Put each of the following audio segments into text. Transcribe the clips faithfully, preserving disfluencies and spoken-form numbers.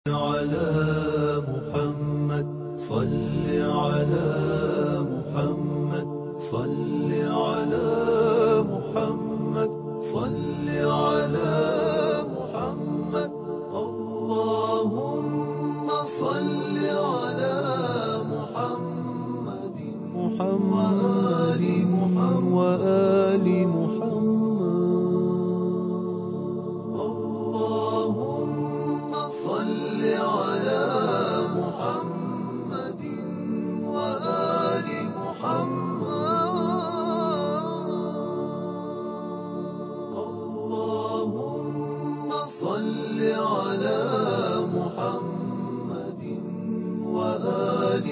على محمد صل على محمد صل على محمد صل على محمد اللهم صل على محمد محمد وآل محمد اللهم صل على محمد وآل محمد اللهم صل على محمد وآل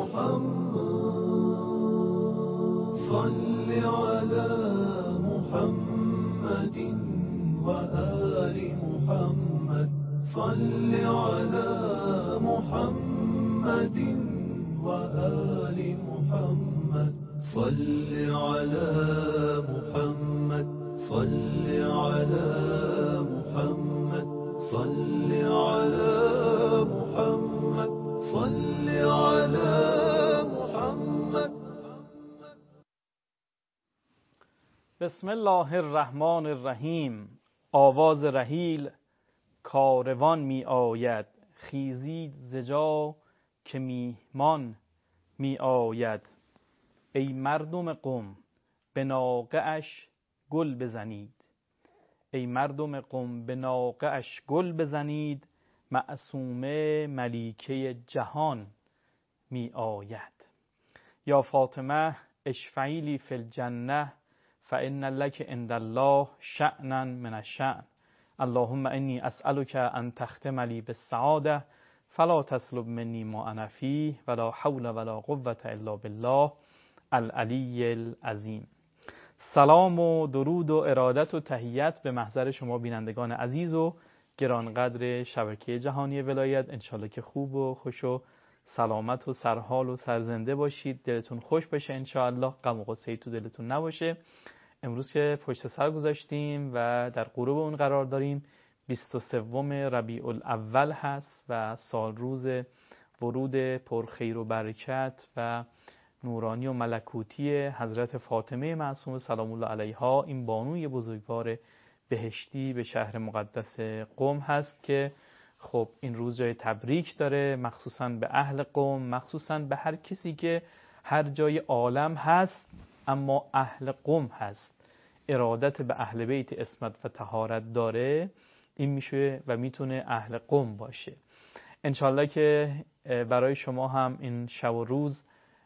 محمد صل على محمد وآل محمد صل على محمد وآل محمد صل على محمد صل على محمد صل على محمد صل على محمد. بسم الله الرحمن الرحیم. آواز رحیل کاروان می آید، خیزید ز جا که میهمان می آید. ای مردم قم به ناقه اش گل بزنید، ای مردم قم به ناقه اش گل بزنید. معصومه ملیکه جهان می آید. یا فاطمه اشفعی لی فی الجنه فإن لک عند الله شأنا من الشأن. اللهم انی اسألک ان تختم لی بالسعاده فلا تسلب منی ما انا فیه ولا حول ولا قوة الا بالله العلی العظیم. سلام و درود و ارادت و تحیت به محضر شما بینندگان عزیز و گرانقدر شبکه جهانی ولایت. انشالله که خوب و خوش و سلامت و سرحال و سرزنده باشید. دلتون خوش بشه انشالله، غم و غصه‌ای تو دلتون نباشه. امروز که پشت سر گذاشتیم و در غروب اون قرار داریم، بیست و سوم ربیع الاول هست و سال روز ورود پرخیر و برکت و نورانی و ملکوتی حضرت فاطمه معصومه سلام الله علیها، این بانوی بزرگوار بهشتی به شهر مقدس قم هست که خب این روز جای تبریک داره، مخصوصا به اهل قم، مخصوصا به هر کسی که هر جای عالم هست اما اهل قم هست، ارادت به اهل بیت عصمت و طهارت داره، این میشه و میتونه اهل قم باشه. انشالله که برای شما هم این شب و روز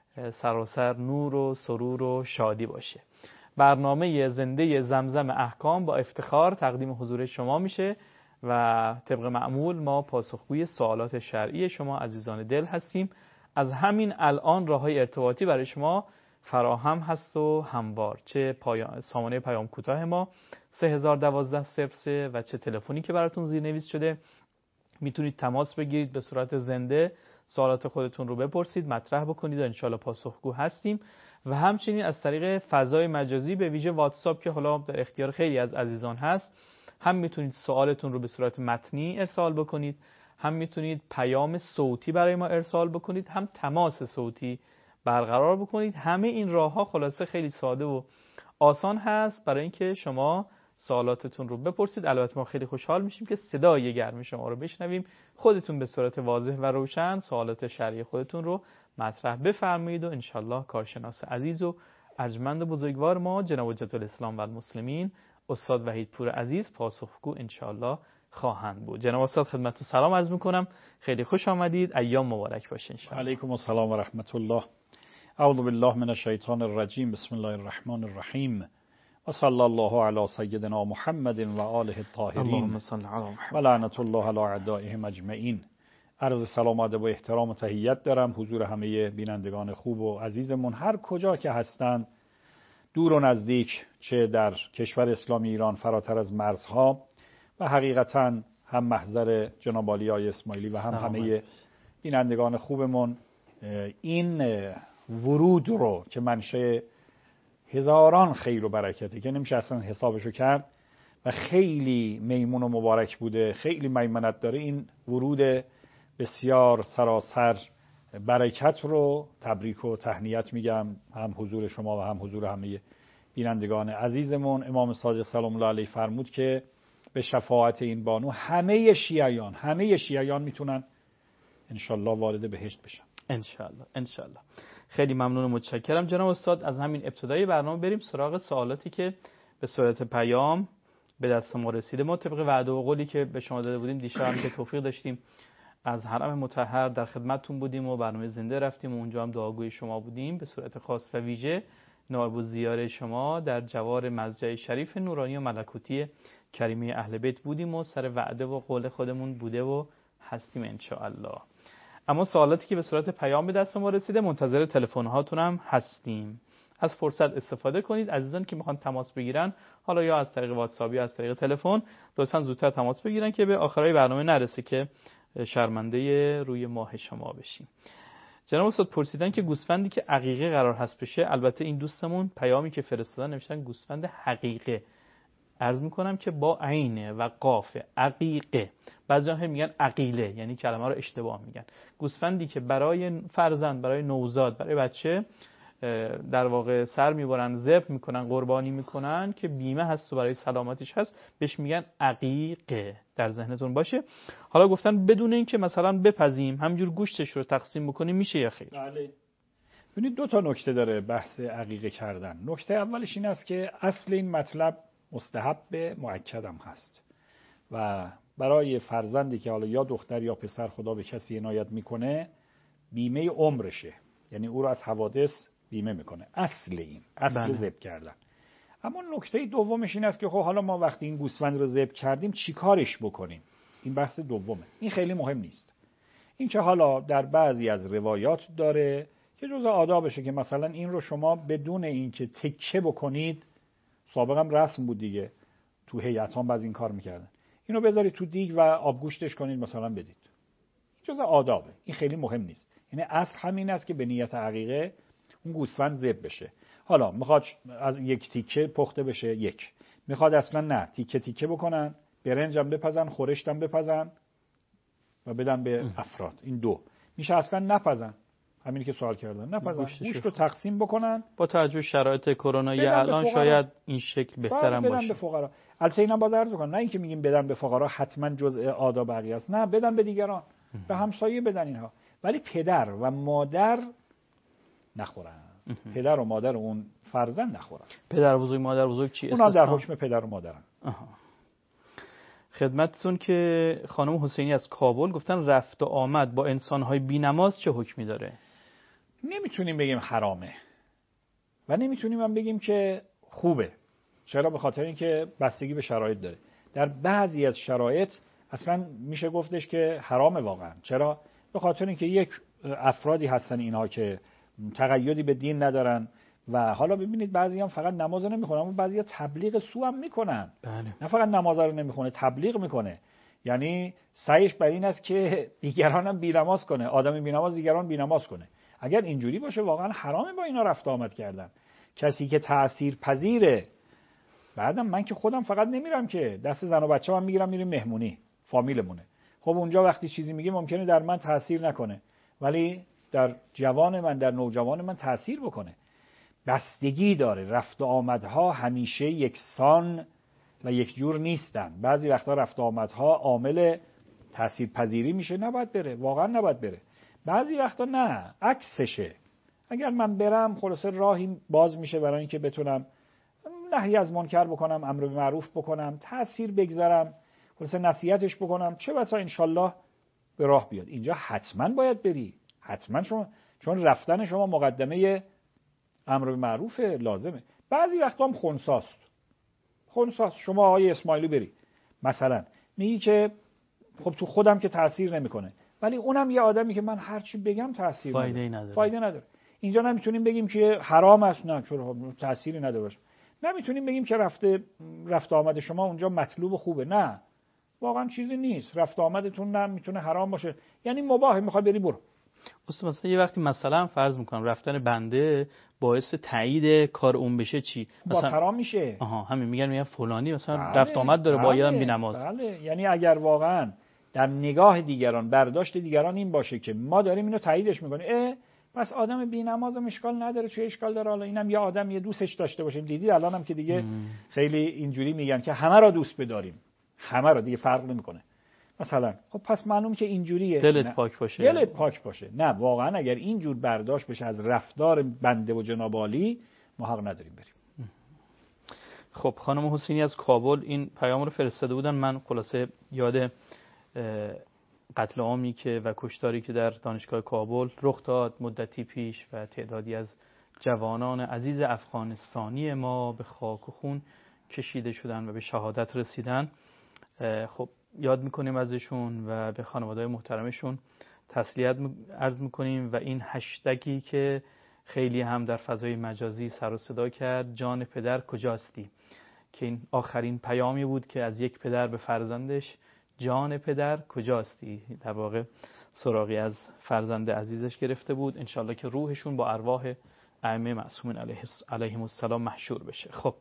سراسر نور و سرور و شادی باشه. برنامه زنده زمزم احکام با افتخار تقدیم حضور شما میشه و طبق معمول ما پاسخگوی سوالات شرعی شما عزیزان دل هستیم. از همین الان راههای ارتباطی برای شما فراهم هست و هموار، چه پایان سامانه پیام کوتاه ما سه هزار و دوازده صفر سه و چه تلفنی که براتون زیرنویس شده. میتونید تماس بگیرید، به صورت زنده سوالات خودتون رو بپرسید، مطرح بکنید و انشالله پاسخگو هستیم. و همچنین از طریق فضای مجازی به ویژه واتساپ که حالا در اختیار خیلی از عزیزان هست، هم میتونید سوالتون رو به صورت متنی ارسال بکنید، هم میتونید پیام صوتی برای ما ارسال بکنید، هم تماس صوتی برقرار بکنید. همه این راه‌ها خلاصه خیلی ساده و آسان هست برای اینکه شما سوالاتتون رو بپرسید. البته ما خیلی خوشحال میشیم که صدای گرم شما رو بشنویم. خودتون به صورت واضح و روشن سوالات شرعی خودتون رو مطرح بفرمایید و انشالله کارشناس عزیز و ارجمند بزرگوار ما جناب حجت الاسلام و المسلمین استاد وحیدپور عزیز پاسخگو انشالله خواهند بود. جناب استاد خدمتتون سلام عرض میکنم، خیلی خوش آمدید، ایام مبارک باشه انشالله. علیکم السلام و رحمت الله. اعوذ بالله من الشیطان الرجیم. بسم الله الرحمن الرحیم. و صلی الله علی سیدنا محمد و آله الطاهرین. اللهم صل علی محمد و لعنت الله علی اعدائهم اجمعین. عرض سلام و ادب و احترام و تحیت دارم حضور همه بینندگان خوب و عزیزمون هر کجا که هستند، دور و نزدیک، چه در کشور اسلامی ایران فراتر از مرزها و حقیقتاً هم محضر جناب عالی آقای اسماعیلی و هم همه بینندگان خوبمون این ورود رو که منشأ هزاران خیر و برکته که نمیشه اصلا حسابشو کرد و خیلی میمون و مبارک بوده، خیلی میمنت داره، این ورود بسیار سراسر برکت رو تبریک و تهنیت میگم، هم حضور شما و هم حضور همه بینندگان عزیزمون. امام صادق سلام الله علیه فرمود که به شفاعت این بانو همه شیعیان همه شیعیان میتونن انشالله وارد بهشت بشن. انشالله انشالله. خیلی ممنون و متشکرم جناب استاد. از همین ابتدای برنامه بریم سراغ سوالاتی که به صورت پیام به دست ما رسیده. ما طبق وعده و قولی که به شما داده بودیم دیشب هم که توفیق داشتیم از حرم مطهر در خدمتتون بودیم و برنامه زنده رفتیم و اونجا هم دعاگوی شما بودیم. به صورت خاص و ویژه نائب الزیاره شما در جوار مضجع شریف نورانی و ملکوتی کریمه اهل بیت بودیم و سر وعده و قول خودمون بوده و هستیم انشاءالله. اما سوالاتی که به صورت پیام به دست ما رسیده منتظر تلفن هاتون هم هستیم. از فرصت استفاده کنید. عزیزان که میخوان تماس بگیرن، حالا یا از طریق واتساپ یا از طریق تلفن، لطفاً زودتر تماس بگیرن که به آخرای برنامه نرسه که شرمنده روی ماه شما بشیم. جناب استاد پرسیدن که گوسفندی که عقیقه قرار هست بشه، البته این دوستمون پیامی که فرستادن نوشتن گوسفند حقیقه، عرض میکنم که با عینه و قافه، عقیقه. بعضی هم میگن عقیله، یعنی کلمه رو اشتباه میگن. گوسفندی که برای فرزند، برای نوزاد، برای بچه در واقع سر میبرن، ذبح میکنن، قربانی میکنن که بیمه هست و برای سلامتیش هست، بهش میگن عقیقه. در ذهنتون باشه. حالا گفتن بدون این که مثلا بپزیم همینجور گوشتش رو تقسیم بکنیم میشه یا خیر؟ بله. ببینید دو تا نکته داره بحث عقیقه کردن. نکته اولش این است که اصل این مطلب مستحب مؤکد هم هست و برای فرزندی که حالا یا دختر یا پسر خدا به کسی عنایت میکنه بیمه عمرشه، یعنی او رو از حوادث بیمه میکنه. اصل این اصل ذبح کردن. اما نکته دومش این است که خب حالا ما وقتی این گوسفند رو ذبح کردیم چیکارش بکنیم؟ این بحث دومه. این خیلی مهم نیست. این که حالا در بعضی از روایات داره که جزء آدابشه که مثلا این رو شما بدون اینکه تکه بکنید، سابقا رسم بود دیگه، تو هیئت ها بعضی این کار میکردن، اینو بذارید تو دیگ و آبگوشتش کنید مثلا بدید. جزء آدابه. این خیلی مهم نیست. یعنی اصل همین است که به نیت عقیقه اون گوسفند ذبح بشه. حالا میخواد از یک تیکه پخته بشه، یک میخواد اصلا نه تیکه تیکه بکنن، برنجم بپزن، خورشتم بپزن و بدن به افراد. این دو میشه اصلا نپزن، همینی که سوال کردن، نپزن، گوشت رو تقسیم بکنن. با توجه به شرایط کرونایی الان شاید این شکل بهترم باشه. بدن به فقرا. البته اینا باز عرض کنم، نه اینکه میگیم بدن به فقرا حتما جزء آداب بقیه است، نه، بدن به دیگران، به همسایه بدن اینها، ولی پدر و مادر نخورن. پدر و مادر اون فرزند نخورن. پدر بزرگ مادر بزرگ چی اونا در حکم پدر و مادرن. آها. خدمتتون که خانم حسینی از کابل گفتن رفت و آمد با انسان‌های بی‌نماز چه حکمی داره؟ نمیتونیم بگیم حرامه و نمیتونیم هم بگیم که خوبه. چرا؟ به خاطر اینکه بستگی به شرایط داره. در بعضی از شرایط اصلا میشه گفتش که حرامه واقعا. چرا؟ به خاطر اینکه یک افرادی هستن اینها که تقیدی به دین ندارن و حالا ببینید بعضی هم فقط نماز نمیخونن، اما بعضی ها تبلیغ سو هم میکنن. بله. نه فقط نماز رو نمیخونه، تبلیغ میکنه. یعنی سعیش بر این است که دیگران هم بی‌نماز کنه، آدم بی‌نماز دیگران بی‌نماز کنه. اگر اینجوری باشه واقعا حرامه با اینا رفت آمد کردن. کسی که تأثیر پذیره، بعدم من که خودم فقط نمیرم که دست زن و بچه هم میگیرم میریم مهمونی، فامیلمونه. خب اونجا وقتی چیزی میگه ممکنه در من تأثیر نکنه، ولی در جوان من، در نوجوان من تأثیر بکنه. بستگی داره. رفت و آمدها همیشه یکسان و یک جور نیستن. بعضی وقتا رفت و آمدها عامل تاثیرپذیری میشه، نباید بره، واقعا نباید بره. بعضی وقتا نه، عکسشه. اگر من برم خلاصه راهی باز میشه برای اینکه بتونم نهی از منکر بکنم، امر به معروف بکنم، تأثیر بگذارم، خلاصه نصیحتش بکنم، چه بسا انشالله به راه بیاد. اینجا حتما باید بری، حتما شما، چون رفتن شما مقدمه امر به معروف لازمه. بعضی وقتا هم خنثاست. خنثاست. شما آقای اسماعیلی بری مثلا میگی که خب تو خودم که تأثیر نمیکنه، ولی اونم یه آدمی که من هر چی بگم تأثیر فایده نداره. نداره. فایده نداره. اینجا نمیتونیم بگیم که حرام است، نه چون تأثیری نداره باشه. نمیتونیم بگیم که رفته رفت آمد شما اونجا مطلوب و خوبه، نه، واقعا چیزی نیست. رفت آمدتون نه میتونه حرام باشه، یعنی مباهه، میخوای بری برو. استاد مثلا یه وقتی مثلا فرض میکنم رفتن بنده باعث تایید کار اون بشه، چی مثلا حرام میشه؟ آها همین میگن میگن فلانی مثلا بله، رفت آمد داره بله، با یادم بی‌نماز. بله، یعنی اگر واقعا در نگاه دیگران، برداشت دیگران این باشه که ما داریم اینو تاییدش میکنیم، اه پس آدم بی‌نمازم اشکال نداره، چه اشکال داره، حالا اینم یه آدم یه دوستش داشته باشیم. دیدی الانم که دیگه مم. خیلی اینجوری میگن که همه را دوست بداریم، همه را، دیگه فرق نمیکنه مثلا. خب پس معلوم که اینجوریه، دلت نه. پاک باشه، دلت پاک باشه. نه واقعا اگر اینجور برداشت بشه از رفتار بنده و جناب عالی، ما حق نداریم بریم. خب خانم حسینی از کابل این پیام رو فرستاده بودن. من خلاصه یاد قتل عامی که و کشتاری که در دانشگاه کابل رخ داد مدتی پیش و تعدادی از جوانان عزیز افغانستانی ما به خاک و خون کشیده شدن و به شهادت رسیدن، خب یاد میکنیم ازشون و به خانواده‌های محترمشون تسلیت عرض میکنیم. و این هشتگی که خیلی هم در فضای مجازی سر و صدا کرد، جان پدر کجاستی، که این آخرین پیامی بود که از یک پدر به فرزندش، جان پدر کجاستی، در واقع سراغی از فرزند عزیزش گرفته بود. انشالله که روحشون با ارواح ائمه معصومین علیهم السلام محشور بشه. خب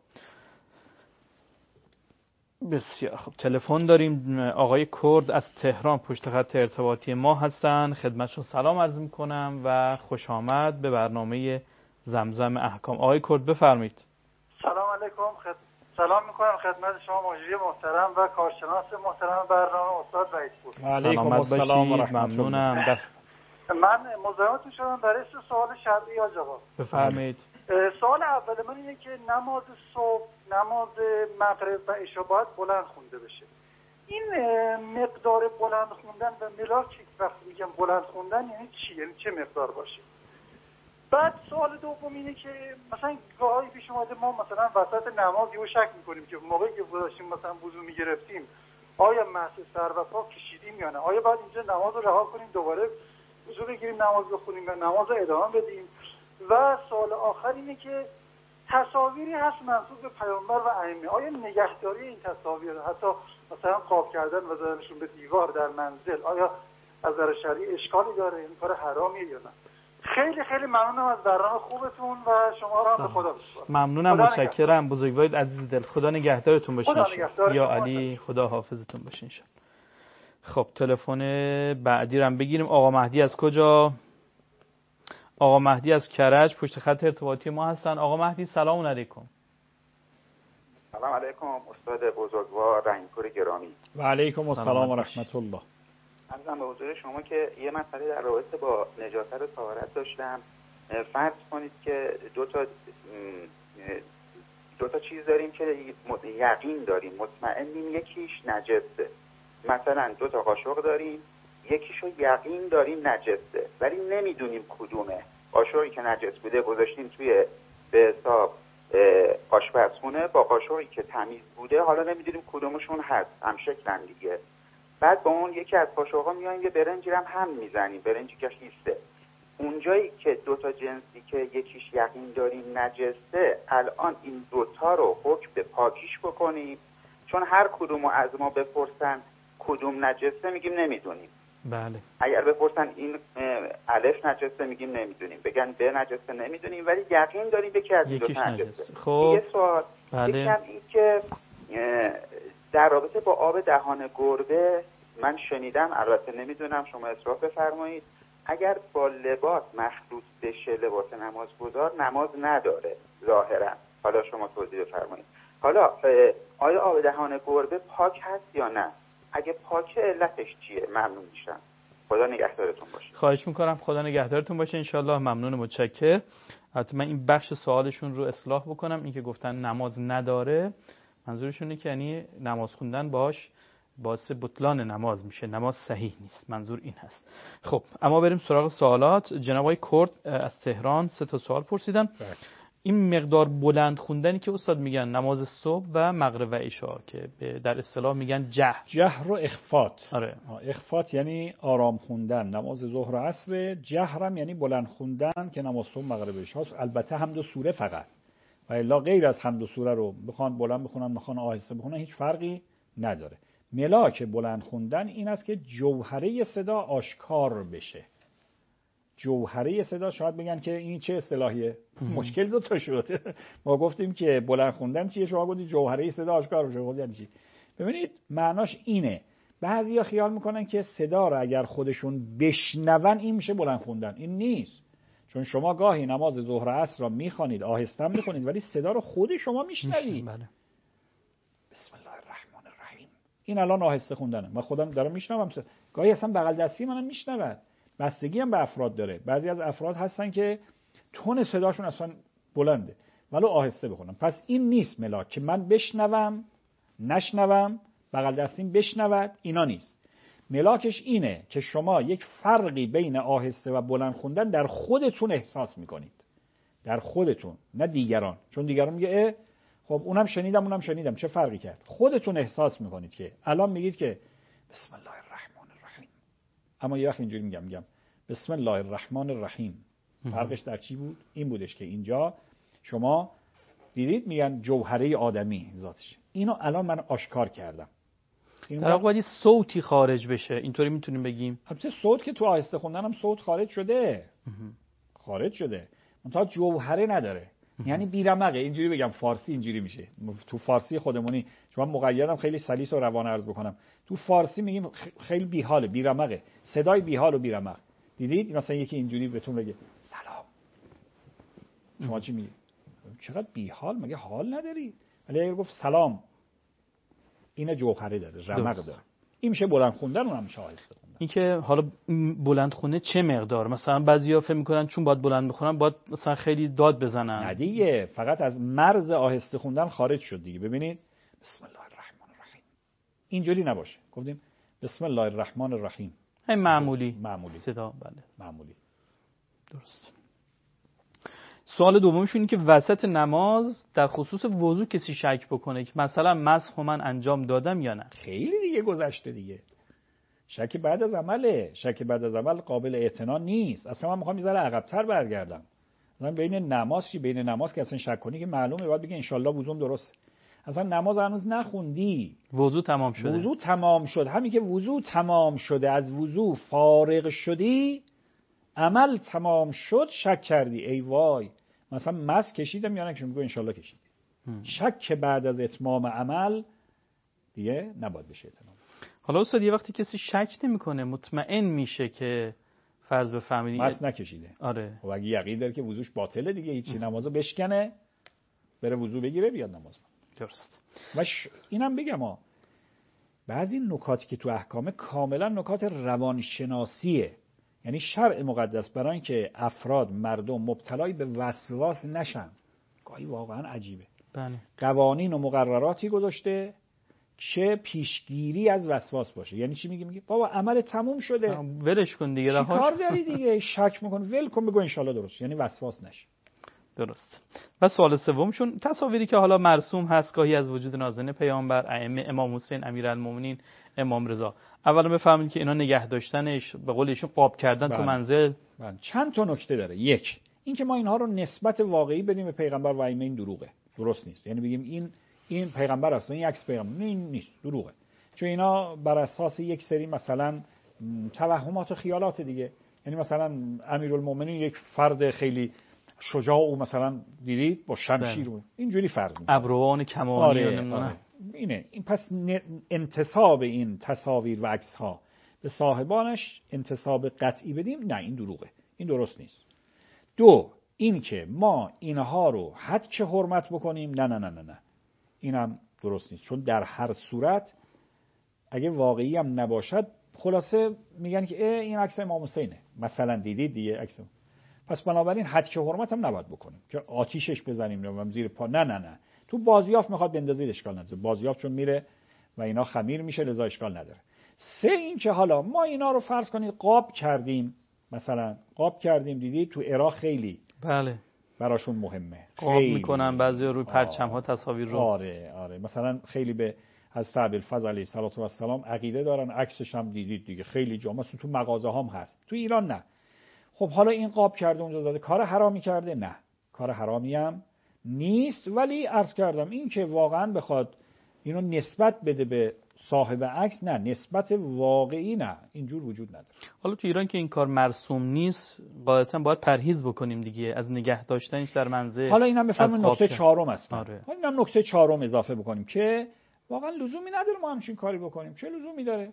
بسیار خب، تلفن داریم. آقای کرد از تهران پشت خط ارتباطی ما هستن. خدمتشون سلام عرض میکنم و خوش آمد به برنامه زمزم احکام. آقای کرد بفرمایید. سلام علیکم. خد... سلام میکنم خدمت شما مجری محترم و کارشناس محترم برنامه استاد وحید پور. و علیکم السلام و رحمت الله. ممنونم. در... من مزاحمتون شدم برای سوال شرعی یا جواب. بفرمایید. سوال اول من اینه که نماز صبح، نماز مغرب و عشا باید بلند خونده بشه. این مقدار بلند خوندن و ملاک وقتی میگم بلند خوندن یعنی چی؟ یعنی چه مقدار باشه؟ بعد سوال دوم اینه که مثلا گاهی پیش اومده ما مثلا وسط نماز یهو شک میکنیم که موقعی که داشتیم مثلا وضو میگرفتیم آیا مسح سر و پا کشیدیم یا نه؟ آیا باید اینجا نماز رو رها کنیم دوباره وضو بگیریم نماز بخونیم یا نماز رو ادامه بدیم؟ و سوال آخر اینه که تصاویری هست منسوب به پیامبر و ائمه، آیا نگهداری این تصاویر حتی مثلا قاب کردن و زدنشون به دیوار در منزل آیا از نظر شرعی اشکالی داره؟ این کار حرامیه یا نه؟ خیلی خیلی ممنونم از برنامه خوبتون و شما را هم به خدا بسپارم. ممنونم، متشکرم. بزرگوارید عزیز دل، خدا نگهدارتون باشه. یا علی خدا حافظتون باشه ان شاءالله. خب تلفن بعدی رو بگیریم. آقا مهدی از کجا؟ آقا مهدی از کرج پشت خط ارتباطی ما هستن. آقا مهدی سلام علیکم. سلام علیکم استاد بزرگوار رحیم‌پور گرامی. و علیکم السلام و رحمت الله. عرضم به حضور شما که یه مسئله در رابطه با نجاست و طهارت داشتم. فرض کنید که دو تا دو تا چیز داریم که یقین داریم، مطمئنیم یکیش نجسه. مثلا دو تا قاشق داریم، یکیشو یقین داریم نجسه ولی نمیدونیم کدومه. قاشقی که نجس بوده گذاشتیم توی به حساب آشپزخونه، با قاشقی که تمیز بوده حالا نمیدونیم کدومشون هست، هم شکلن دیگه. بعد با اون یکی از قاشقا میایم یه برنجی هم هم میزنیم، برنجی که خیسته. اونجایی که دو تا جنسی که یکیش یقین داریم نجسه، الان این دوتا رو حکم به پاکیش بکنیم، چون هر کدومو از ما بپرسن کدوم نجسه میگیم نمیدونیم. بله. اگر بپرسن این الف نجسه میگیم نمیدونیم، بگن ب نجسه نمیدونیم، ولی یقین داریم یکی از دو تا نجسه. خب یه سوال بله. یکم این که در رابطه با آب دهان گربه من شنیدم، البته نمیدونم، شما اصلاح بفرمایید، اگر با لباس مخلوط بشه لباس نمازگزار نماز نداره ظاهرا. حالا شما توضیح بفرمایید. حالا آیا آب دهان گربه پاک هست یا نه؟ اگه پاکه علتش چیه؟ ممنون میشم. خدا نگهدارتون باشه. خواهش میکنم، خدا نگهدارتون باشه انشالله. ممنون، متشکرم. البته من این بخش سوالشون رو اصلاح بکنم. این که گفتن نماز نداره منظورشونه که یعنی نماز خوندن باش باعث بطلان نماز میشه، نماز صحیح نیست، منظور این هست. خب اما بریم سراغ سوالات. جناب آقای کرد از تهران سه تا سوال پرسیدن. بله. این مقدار بلند خوندنی که استاد میگن نماز صبح و مغرب و عشا که در اصطلاح میگن جهر جهر و اخفات. آره. اخفات یعنی آرام خوندن نماز ظهر و عصر، جهرم یعنی بلند خوندن که نماز صبح مغرب و عشا. البته حمد و سوره فقط، و الا غیر از حمد و سوره رو بخوان بلند بخونن بخوان آهسته بخونن هیچ فرقی نداره. ملاک بلند خوندن این است که جوهره صدا آشکار بشه. جوهره صدا، شاید بگن که این چه اصطلاحیه؟ مشکل دو تا شد. ما گفتیم که بلند خوندن چیه، شما گفتید جوهره صدا آشکار بشه. خود یعنی چی؟ ببینید معناش اینه، بعضیا خیال میکنن که صدا رو اگر خودشون بشنون این میشه بلند خوندن. این نیست. چون شما گاهی نماز ظهر و عصر را میخوانید، آهسته میخونید، ولی صدا رو خود شما میشنوید. بله. بسم الله الرحمن الرحیم. این الان آهسته خوندنه. من خودم دارم میشنوم. گاهی اصلا بغل دستی منم میشنود. بستگی هم به افراد داره. بعضی از افراد هستن که تون صداشون اصلا بلنده ولی آهسته بخونم. پس این نیست ملاک که من بشنوم، نشنوم، بغل دستیم بشنود، اینا نیست. ملاکش اینه که شما یک فرقی بین آهسته و بلند خوندن در خودتون احساس میکنید. در خودتون، نه دیگران. چون دیگران میگه خب اونم شنیدم اونم شنیدم چه فرقی کرد. خودتون احساس میکنید که الان میگید که بسم الله الرحمن الرحیم، اما یه وقت اینجوری میگم میگم بسم الله الرحمن الرحیم. فرقش در چی بود؟ این بودش که اینجا شما دیدید میگن جوهره آدمی ذاتش. اینو الان من آشکار کردم. در واقع باید صوتی خارج بشه، اینطوری میتونیم بگیم. البته صوت که تو آهسته خوندن هم صوت خارج شده. خارج شده. منتها جوهره نداره. یعنی بیرمقه. اینجوری بگم فارسی اینجوری میشه. تو فارسی خودمونی شما مقیدم خیلی سلیس و روان عرض بکنم. تو فارسی میگیم خیلی بیحاله، بیرمقه. صدای بیحال و بیرمق. دیدید مثلا یکی اینجوری بهتون بگه سلام. شما چی میگید؟ چقدر بیحال، مگه حال نداری؟ ولی اگر گفت سلام، این جوهره داره، رمق داره. این میشه بلند خوندن، اونم میشه آهسته خوندن. این که حالا بلند خونه چه مقدار؟ مثلا بعضیا فکر میکنن چون باید بلند بخونن باید مثلا خیلی داد بزنن. نه دیگه، فقط از مرز آهسته خوندن خارج شد دیگه. ببینید بسم الله الرحمن الرحیم اینجوری نباشه. گفتیم بسم الله الرحمن الرحیم. همین معمولی. معمولی. صدا بله. معمولی. درست. سوال دومش اینه که وسط نماز در خصوص وضو کسی شک بکنه که مثلا مسح من انجام دادم یا نه. خیلی دیگه گذشته دیگه. شک بعد از عمله. شک بعد از عمل قابل اعتنا نیست. اصلا من میخوام یه ذره عقب‌تر برگردم. مثلا بین نماز چی؟ بین نماز که اصلا شک کنی که معلومه، باید بگی ان شاءالله وضوم درست. اصلا نماز هنوز نخوندی. وضو تمام شده. وضو تمام شد. همین که وضو تمام شده، از وضو فارغ شدی، عمل تمام شد، شک کردی ای وای مثلا مس کشیدم یا نکشیدم، میگه ان شاءالله کشید. شک بعد از اتمام عمل دیگه نباید بشه اتمام. حالا استاد یه وقتی کسی شک نمیکنه، مطمئن میشه که فرض بفهمید مس نکشیده. آره. خب اگه یقین داره که وضوش باطله دیگه، هیچی، نمازو بشکنه، بره وضو بگیره بیاد نماز بخونه. درست. و ش... اینم بگم ها، بعضی نکاتی که تو احکام کاملا نکات روانشناسیه. یعنی شرع مقدس برای اینکه افراد، مردم مبتلای به وسواس نشن، گاهی واقعا عجیبه. بله. قوانین و مقرراتی گذاشته که پیشگیری از وسواس باشه. یعنی چی میگه؟ میگه بابا عمل تموم شده، ولش کن دیگه، رهاش. چی کار داری دیگه؟ شک میکن، ول کن، بگو ان شاءالله درست. یعنی وسواس نشه. درست. و سوال سومشون تصاویری که حالا مرسوم هست گاهی از وجود نازنین پیامبر، ائمه، امام حسین امیرالمومنین، امام رضا، اولا بفهمید که اینا نگه داشتنش به قول ایشون قاب کردن بله. تو منزل. بله. چند تا نکته داره. یک، این که ما اینها رو نسبت واقعی بدیم به پیغمبر و ائمه، این دروغه، درست نیست. یعنی بگیم این این پیغمبر است، این عکس پیغمبر، این نیست، دروغه. چون اینا بر اساس یک سری مثلا توهمات و خیالات دیگه. یعنی مثلا امیرالمومنین یک فرد خیلی شجاع و مثلا دیدید با شمشیر و اینجوری فرض می‌کنه، ابروان کمانی. آره، آره. اینه. این پس انتساب این تصاویر و عکس‌ها به صاحبانش انتساب قطعی بدیم، نه این دروغه، این درست نیست. دو، این که ما اینها رو حد چه حرمت بکنیم، نه نه نه نه نه اینم درست نیست. چون در هر صورت اگه واقعی هم نباشد، خلاصه میگن که این عکس امام حسینه مثلا، دیدید دیگه عکس، پس بنابراین حد که حرمت هم نباید بکنیم که آتیشش بزنیم نمیدونم زیر پا، نه نه نه. تو بازیافت میخواد بندازید اشکال نداره، بازیافت چون میره و اینا خمیر میشه لذا اشکال نداره. سه، این که حالا ما اینا رو فرض کنید قاب کردیم، مثلا قاب کردیم، دیدید تو عراق خیلی بله براشون مهمه، قاب میکنن بعضیا روی پرچم ها تصاویر رو. آره آره مثلا خیلی به حضرت ابوالفضل علیه السلام عقیده دارن، عکسش هم دیدید دیگه خیلی جا، مثلا تو مغازه هم هست، تو ایران نه. خب حالا این قاب کرده اونجا زده، کار حرامی کرده؟ نه، کار حرامی هم نیست. ولی عرض کردم این که واقعا بخواد اینو نسبت بده به صاحب عکس، نه، نسبت واقعی نه، اینجور وجود نداره. حالا تو ایران که این کار مرسوم نیست، قاعدتا باید پرهیز بکنیم دیگه از نگه داشتنش در منزل. حالا اینم بفهمیم نکته چهارم است. آره. اینم نکته چهارم اضافه بکنیم که واقعا لزومی نداره ما همچین کاری بکنیم. چه لزومی داره؟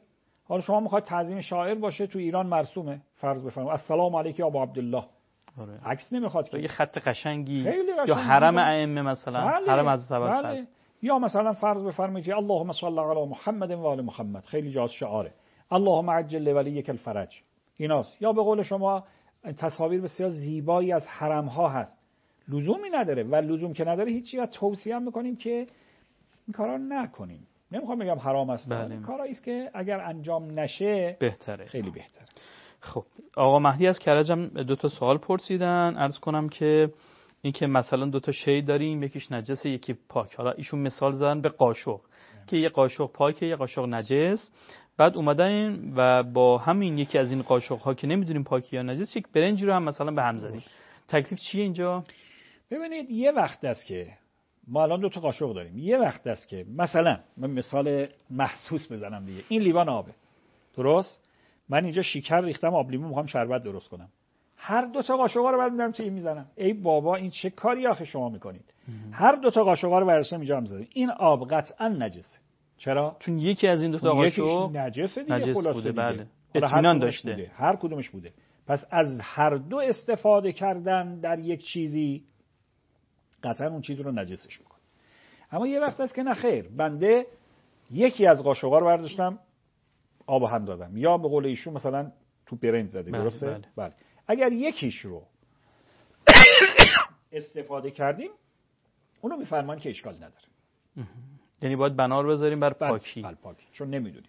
حالا شما میخواد تعظیم شاعر باشه، تو ایران مرسومه، فرض بفرمایید السلام علیک یا ابو عبدالله، آره. عکس نمیخواد که یه خط قشنگی قشنگ یا حرم ائمه مثلا، بله. حرم از طبق بله. یا مثلا فرض بفرمایید که اللهم صل علی محمد و آل محمد، خیلی جاز شعاره، اللهم عجل ولیک الفرج، ایناست. یا به قول شما تصاویر بسیار زیبایی از حرم ها هست، لزومی نداره و لزوم که نداره هیچی، و توصیه میکنیم که این کارا نکنیم. نمیخوام بگم حرام است، بله. کارایی است که اگر انجام نشه بهتره، خیلی بهتره. خب آقا مهدی از کرجم دو تا سوال پرسیدن. عرض کنم که این که مثلا دو تا شی داریم، یکیش نجسه یکی پاک. حالا ایشون مثال زدن به قاشق که یه قاشق پاکه یه قاشق نجس. بعد اومدن و با همین یکی از این قاشق ها که نمیدونیم پاکی یا نجس، یک برنجی رو هم مثلا به هم زدیم. تکلیف چیه اینجا؟ ببینید یه وقت است که ما الان دو تا قاشق داریم، یه وقت است که مثلا من مثال محسوس بزنم دیگه، این لیوان آبه، درست؟ من اینجا شکر ریختم، آب لیمو میخوام شربت درست کنم، هر دو تا قاشقا رو برمی‌دارم توی این میزنم. ای بابا این چه کاری آخه شما میکنید؟ هر دو تا قاشقا رو برداشتم اینجا میذارم، این آب قطعا نجسه. چرا؟ چون یکی از این دو تا قاشق نجسه دیگه، نجس خلاصه بوده. دیگه. بله. اطمینان داشته. بوده. هر کدومش بوده. پس از هر دو استفاده کردن در یک چیزی قطعا اون چیز رو نجسش میکنه. اما یه وقت است که نه خیر، بنده یکی از قاشقا رو برداشتم آب هم دادم، یا به قول ایشون مثلا تو برنج زده، بله، درسته؟ بله. بله. اگر یکیش رو استفاده کردیم اونو میفرمان که اشکال نداره. یعنی باید بنا رو بذاریم بر پاکی. بله پاکی، چون نمیدونید.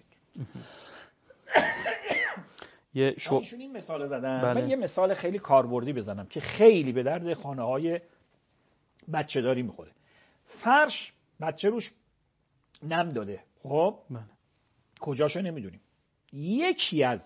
یه شو ایشون این مثال زدن. بله. من یه مثال خیلی کاربردی بزنم که خیلی به درد خانه‌های بچه داری میخوره. فرش بچه روش نم داده، خب بله. کجاشو نمیدونیم. یکی از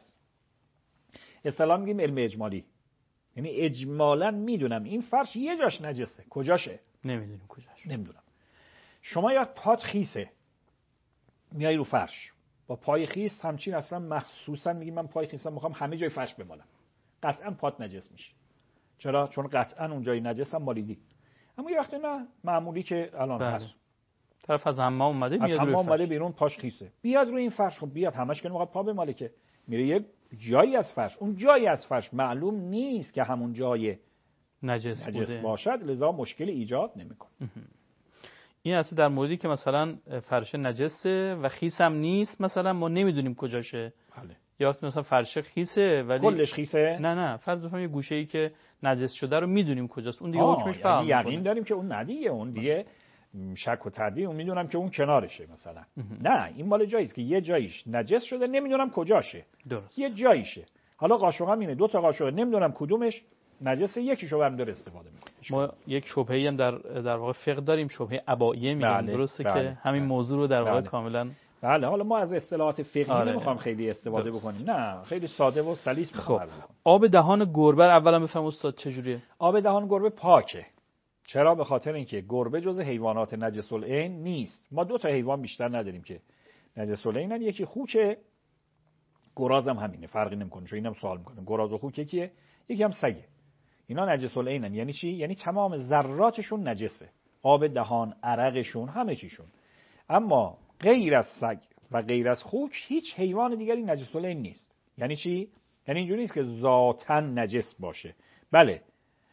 اصطلاح میگیم علم اجمالی، یعنی اجمالاً میدونم این فرش یه جاش نجسه، کجاشه نمیدونیم کجاش، نمیدونم. شما یا پات خیسه میای رو فرش با پای خیس، همچین اصلا مخصوصا میگیم من پای خیسم میخوام همه جای فرش بمالم، قطعا پات نجس میشه. چرا؟ چون قطعا اون جای نجس هم مالیدی. اما یه وقتی نه معمولی که الان بله. هست، طرف از حمام اومده میاد از روی حمام فرش، اومده بیرون پاش خیسه، بیاد روی این فرش. خب بیاد همش که نمیخواد پا بماله، که میره یه جایی از فرش، اون جایی از فرش معلوم نیست که همون جای نجس, نجس بوده باشد، لذا مشکلی ایجاد نمیکنه. این اصلا در موردی که مثلا فرش نجسه و خیس هم نیست، مثلا ما نمیدونیم کجاشه. بله. یا وقتی مثلا فرش خیسه ولی کلش خیسه، نه نه فرض بفرمایید یه گوشه‌ای که نجس شده رو میدونیم کجاست، اون دیگه آه، حکمش یعنی فرق میکنه. یقین داریم که اون ندیه، اون دیگه شک و تردید، اون میدونم که اون کنارشه مثلا. نه این مال جاییست که یه جاییش نجس شده نمیدونم کجاشه، درست. یه جاییشه. حالا قاشق هم اینه، دو تا قاشق نمیدونم کدومش نجسه، یکیشو برام داره استفاده میکنه. ما یک شبهه‌ای هم در در واقع فقه داریم، شبهه عباییه میگن. بله، درسته بله، که همین بله. موضوع رو در واقع بله. کاملا بله. حالا ما از اصطلاحات فقهی آره. نمیخوام خیلی استفاده درست. بکنیم، نه خیلی ساده و سلیس میخوام خب عرض بکنم. آب دهان گربه اولا بفهم استاد چجوریه؟ آب دهان گربه پاکه. چرا؟ به خاطر اینکه گربه جز حیوانات نجس العین نیست. ما دو تا حیوان بیشتر نداریم که نجس العینن، یکی خوکه، گراز هم همینه، فرقی نمیکنه. چون اینم سوال میکنه گراز و خوک یکیه، یکی هم سگه. اینا نجس العینن. یعنی چی؟ یعنی تمام ذراتشون نجسه، آب دهان، عرقشون، همه چیشون. اما غیر از سگ و غیر از خوک هیچ حیوان دیگری نجس العین نیست. یعنی چی؟ یعنی اینجوری نیست که ذاتاً نجس باشه. بله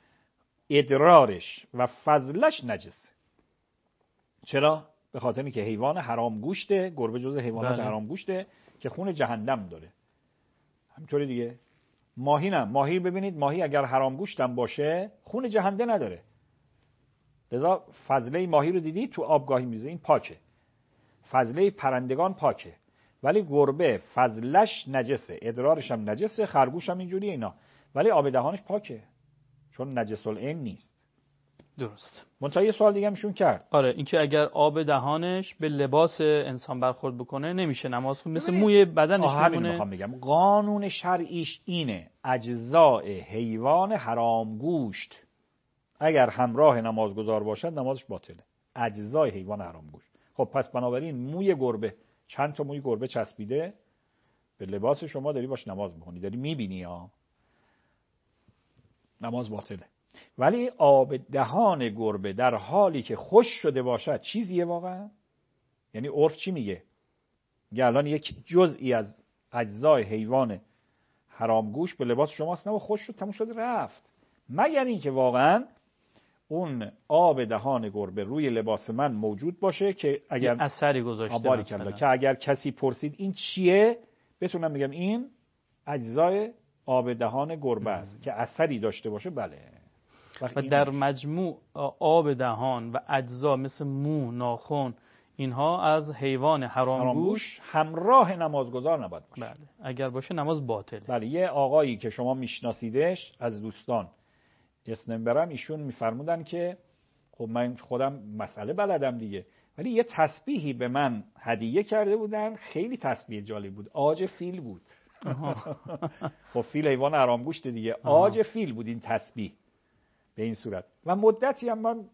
ادرارش و فضلش نجسه. چرا؟ به خاطر اینکه حیوان حرام گوشته، گربه جزء حیوانات بله. حرام گوشته که خون جهنم داره. همینطوری دیگه. ماهی نه، ماهی ببینید، ماهی اگر حرام گوشتم باشه خون جهنده نداره. لذا فضله ماهی رو دیدید تو آبگاهی میزه، این پاکه. فضله پرندگان پاکه. ولی گربه فضلش نجسه، ادرارش هم نجسه، خرگوش هم اینجوریه اینا. ولی آب دهانش پاکه. چون نجس العین نیست. درست. منتها یه سوال دیگه همشون کرد. آره اینکه اگر آب دهانش به لباس انسان برخورد بکنه نمیشه نماز خون، مثل ببینید، موی بدنش همین میمونه. میخوام بگم قانون شرعیش اینه، اجزای حیوان حرام گوشت اگر همراه نمازگزار باشد نمازش باطله. اجزای حیوان حرام گوشت. خب پس بنابراین موی گربه، چند تا موی گربه چسبیده به لباس شما، داری باش نماز میخونی، داری میبینی ها، نماز باطله. ولی آب دهان گربه در حالی که خوش شده باشد چیزیه واقعا؟ یعنی عرف چی میگه؟ میگه الان یک جزئی از اجزای حیوان حرامگوش به لباس شماست، نه و خوش شد تموم شد رفت، مگر اینکه واقعا اون آب دهان گربه روی لباس من موجود باشه که اگر اثری گذاشته مثلا که اگر کسی پرسید این چیه بتونم بگم این اجزای آب دهان گربه است که اثری داشته باشه. بله. و در مجموع آب دهان و اجزا مثل مو، ناخن، اینها از حیوان حرامگوش همراه نمازگزار نباید باشه. بله. اگر باشه نماز باطله. بله. یه آقایی که شما میشناسیدش از دوستان اسم برم، ایشون میفرمودن که خب من خودم مسئله بلدم دیگه، ولی یه تسبیحی به من هدیه کرده بودن، خیلی تسبیح جالب بود، عاج فیل بود. خب فیل حیوان حرامگوشت دیگه، عاج فیل بود این تسبیح به این صورت. و مدتی هم من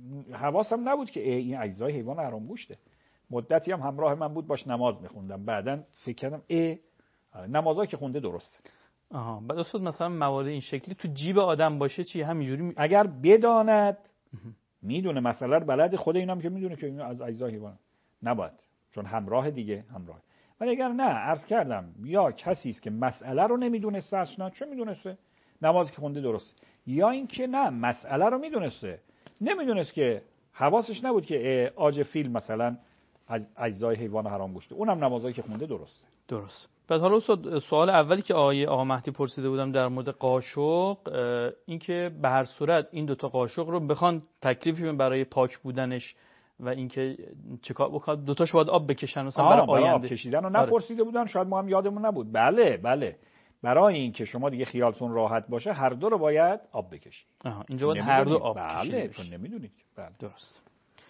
حواسم نبود که این اجزای حیوان حرامگوشته، مدتی هم همراه من بود باش نماز میخوندم، بعدن فکر کردم ای نمازایی که خونده درسته. آها. بعد اصلا مثلا موارد این شکلی تو جیب آدم باشه چی همینجوری می... اگر بداند میدونه مسئله رو بلد، خود اینم که میدونه که این از اجزای حیوان نباید، چون همراه دیگه همراه. ولی اگر نه، عرض کردم یا کسی است که مسئله رو نمیدونسته، اصلا چه میدونسته نمازی که خونده درست، یا اینکه نه مسئله رو میدونسته نمیدونست که حواسش نبود که عاج فیل مثلا از اجزای حیوان حرامگوشته، اونم نمازایی که خونده درسته. درست. بعد حالا سوال اولی که آقای آقا مهدی پرسیده بودم در مورد قاشق، این که به هر صورت این دوتا قاشق رو بخوان تکلیفی برای پاک بودنش و اینکه چیکار بکنن، دو تاشو باید آب بکشن مثلا برای آینده. آب کشیدن رو نپرسیده بودن، شاید ما هم یادمون نبود. بله بله، برای اینکه شما دیگه خیالتون راحت باشه هر دو رو باید آب بکشید. آها، اینجا باید هر دو آب کشید. بله، چون نمیدونید. بله درست.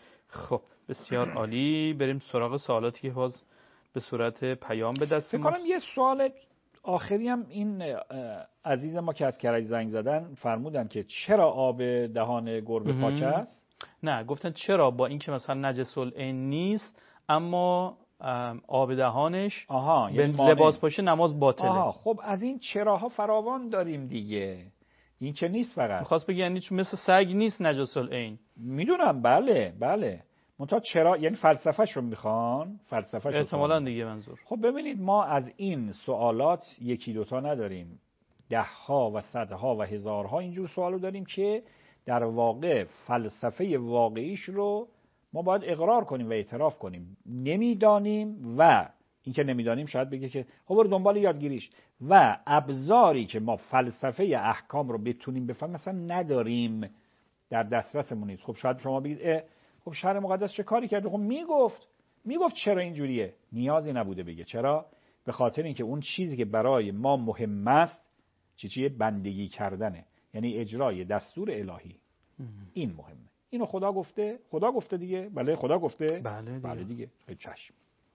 خب بسیار عالی، بریم سراغ سوالاتی که باز به صورت پیام به دست ما. فکر کنم یه سوال آخری هم این عزیز ما که از کرج زنگ زدن فرمودن که چرا آب دهان گربه پاک است؟ نه، گفتن چرا با اینکه مثلا نجس العین نیست اما آب دهانش آها، به لباس باشه نماز باطله. آها، خب از این چراها فراوان داریم دیگه، این که نیست فقط. می‌خواست بگی یعنی چون مثل سگ نیست نجس العین. میدونم، بله بله، منتها چرا، یعنی فلسفه‌ش رو میخوان، فلسفه‌ش رو احتمالاً دیگه منظور. خب ببینید ما از این سوالات یکی دوتا نداریم، ده ها و صدها و هزارها اینجور سوالو داریم که در واقع فلسفه واقعیش رو ما باید اقرار کنیم و اعتراف کنیم. نمیدانیم و این که نمیدانیم شاید بگه که خب برو دنبال یادگیریش، و ابزاری که ما فلسفه احکام رو بتونیم بفهمیم مثلا نداریم، در دسترسمون نیست. خب شاید شما بگید خب شرع مقدس چه کاری کرده؟ خب میگفت میگفت چرا اینجوریه؟ نیازی نبوده بگه. چرا؟ به خاطر اینکه اون چیزی که برای ما مهم است چی چیه؟ بندگی کردنه، یعنی اجرای دستور الهی. این مهمه. اینو خدا گفته، خدا گفته دیگه. بله خدا گفته. بله دیگه. بله دیگه. چشم.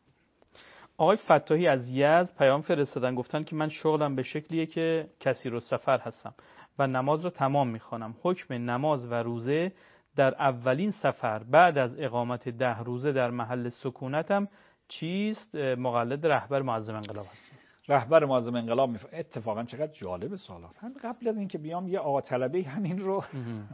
آقای فتاحی از یزد پیام فرستادن، گفتن که من شغلم به شکلیه که کسی رو سفر هستم و نماز رو تمام میخوانم. حکم نماز و روزه در اولین سفر بعد از اقامت ده روزه در محل سکونتم چیست؟ مقلد رهبر معظم انقلاب هستم. رهبر معظم انقلاب میف... اتفاقا چقدر جالب سوالات. هم قبل از اینکه بیام یه آقا طلبه همین رو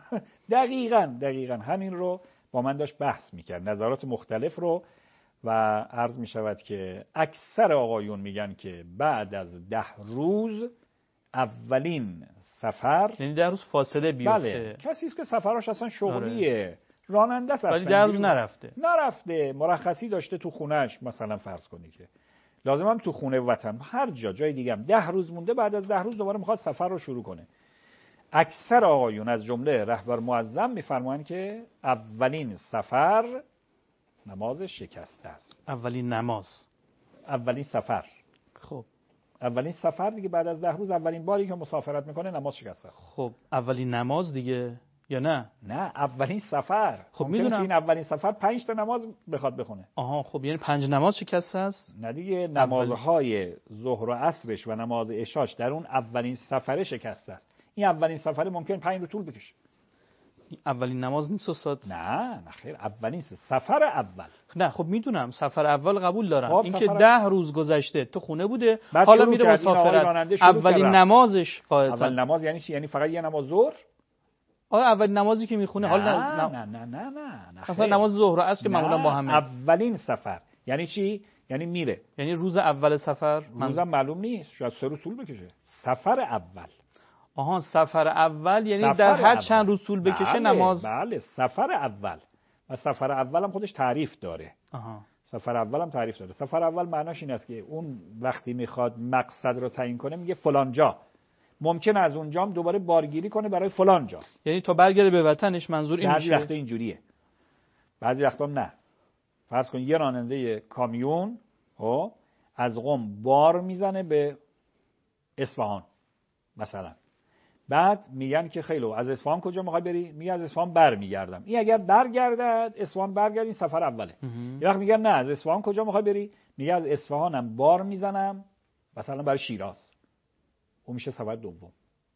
دقیقاً دقیقاً همین رو با من داشت بحث میکرد، نظرات مختلف رو، و عرض میشود که اکثر آقایون میگن که بعد از ده روز اولین سفر، یعنی ده روز فاصله بیفته. بله، کسی است که سفراش اصلا شغلیه، راننده است، ولی ده روز نرفته نرفته مرخصی داشته تو خونهش، مثلا فرض کنی که لازم هم تو خونه وطن، هر جا جای دیگه هم ده روز مونده، بعد از ده روز دوباره میخواد سفر رو شروع کنه. اکثر آقایون از جمله رهبر معظم میفرمایند که اولین سفر نماز شکسته است. اولین نماز، اولین سفر. خب اولین سفر دیگه بعد از ده روز اولین باری که مسافرت میکنه نماز شکسته است. خب اولین نماز دیگه یا نه؟ نه، اولین سفر. خب میدونم این اولین سفر پنج تا نماز بخواد بخونه. آها، خب یعنی پنج نماز شکسته است؟ نه دیگه، نمازهای ظهر و عصرش و نماز عشاش در اون اولین سفر شکسته است. این اولین سفر ممکن پنج رو طول بکشه. اولین نماز نیست استاد؟ نه نه خیر، اولین سفر اول. نه خب میدونم سفر اول قبول دارم، خب این که ده روز گذشته تو خونه بوده حالا حالا میره مسافرت، اولین نمازش قاعدتا اول نماز یعنی چی؟ یعنی فقط یه نماز ظهر؟ آره اولین نمازی که میخونه. حالا نه نه نه نه نه مثلا نماز ظهر و عصر که معمولا با هم. اولین سفر یعنی چی؟ یعنی میره. یعنی روز اول سفر؟ روزم معلوم نیست، شاید سه روز طول بکشه. سفر اول. آها سفر اول یعنی سفر در هر اول. چند روز طول بکشه بله، نماز. بله سفر اول. و سفر اول هم خودش تعریف داره. آها. سفر اول هم تعریف داره. سفر اول معناش این است که اون وقتی میخواد مقصد رو تعیین کنه میگه فلان جا. ممکنه از اونجا هم دوباره بارگیری کنه برای فلان جا. یعنی تا برگرده به وطنش، منظور این بعضی میشه؟ وقتا اینجوریه. بعضی وقتا نه. فرض کن یه راننده کامیون ها از قم بار میزنه به اصفهان مثلا. بعد میگن که خیلی از اصفهان کجا میخوای بری؟ میگه از اصفهان برمیگردم. این اگر برگردد اصفهان برگرد این سفر اوله. یه وقت میگن نه از اصفهان کجا میخوای بری؟ میگه از اصفهانم بار میزنم مثلا برای شیراز. اون میشه سفر دوم.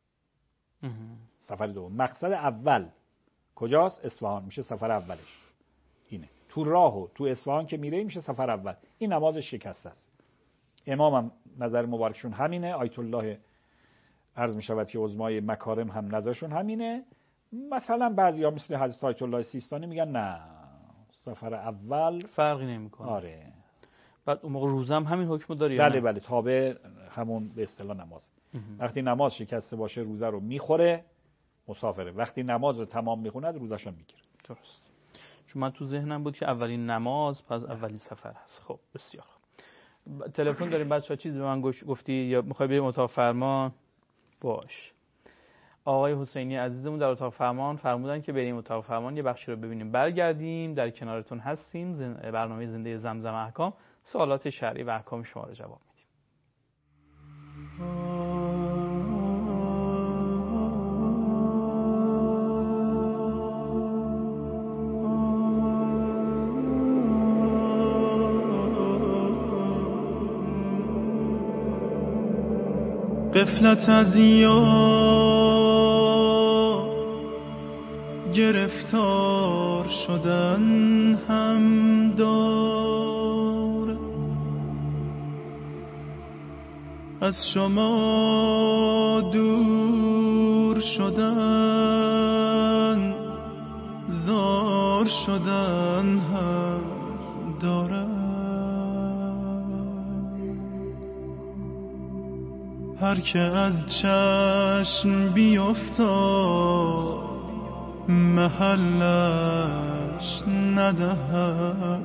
سفر دوم. مقصد اول کجاست؟ اصفهان. میشه سفر اولش. اینه. تو راهو تو اصفهان که میره میشه سفر اول. این نمازش شکسته است. امامم نظر مبارکشون همینه. آیت الله عرض می شود که عظمای مکارم هم نظرشون همینه. مثلا بعضی ها مثل حضرت آیت الله سیستانی میگن نه سفر اول فرقی نمیکنه. آره. بعد اون موقع روزم همین حکمو داره؟ بله بله تابع همون به اصطلاح نماز. وقتی نماز شکسته باشه روزه رو میخوره مسافره. وقتی نماز رو تمام میخوند روزش رو میگیره. درست. چون من تو ذهنم بود که اولین نماز پس اولین سفر هست. خب بسیار خوب. تلفن داریم بچه‌ها چیزی به من گفتی یا میخوای بریم اتاق فرمان؟ باش. آقای حسینی عزیزمون در اتاق فرمان فرمودن که بریم اتاق فرمان یه بخشی رو ببینیم برگردیم. در کنارتون هستیم. زن... برنامه زنده زمزم احکام، سوالات شرعی و احکام شما رو جواب میدیم. غفلت از یاد گرفتار شدن هم دار، از شما دور شدن زار شدن هم داره. هر که از چشم بیفتاد محلش ندهد،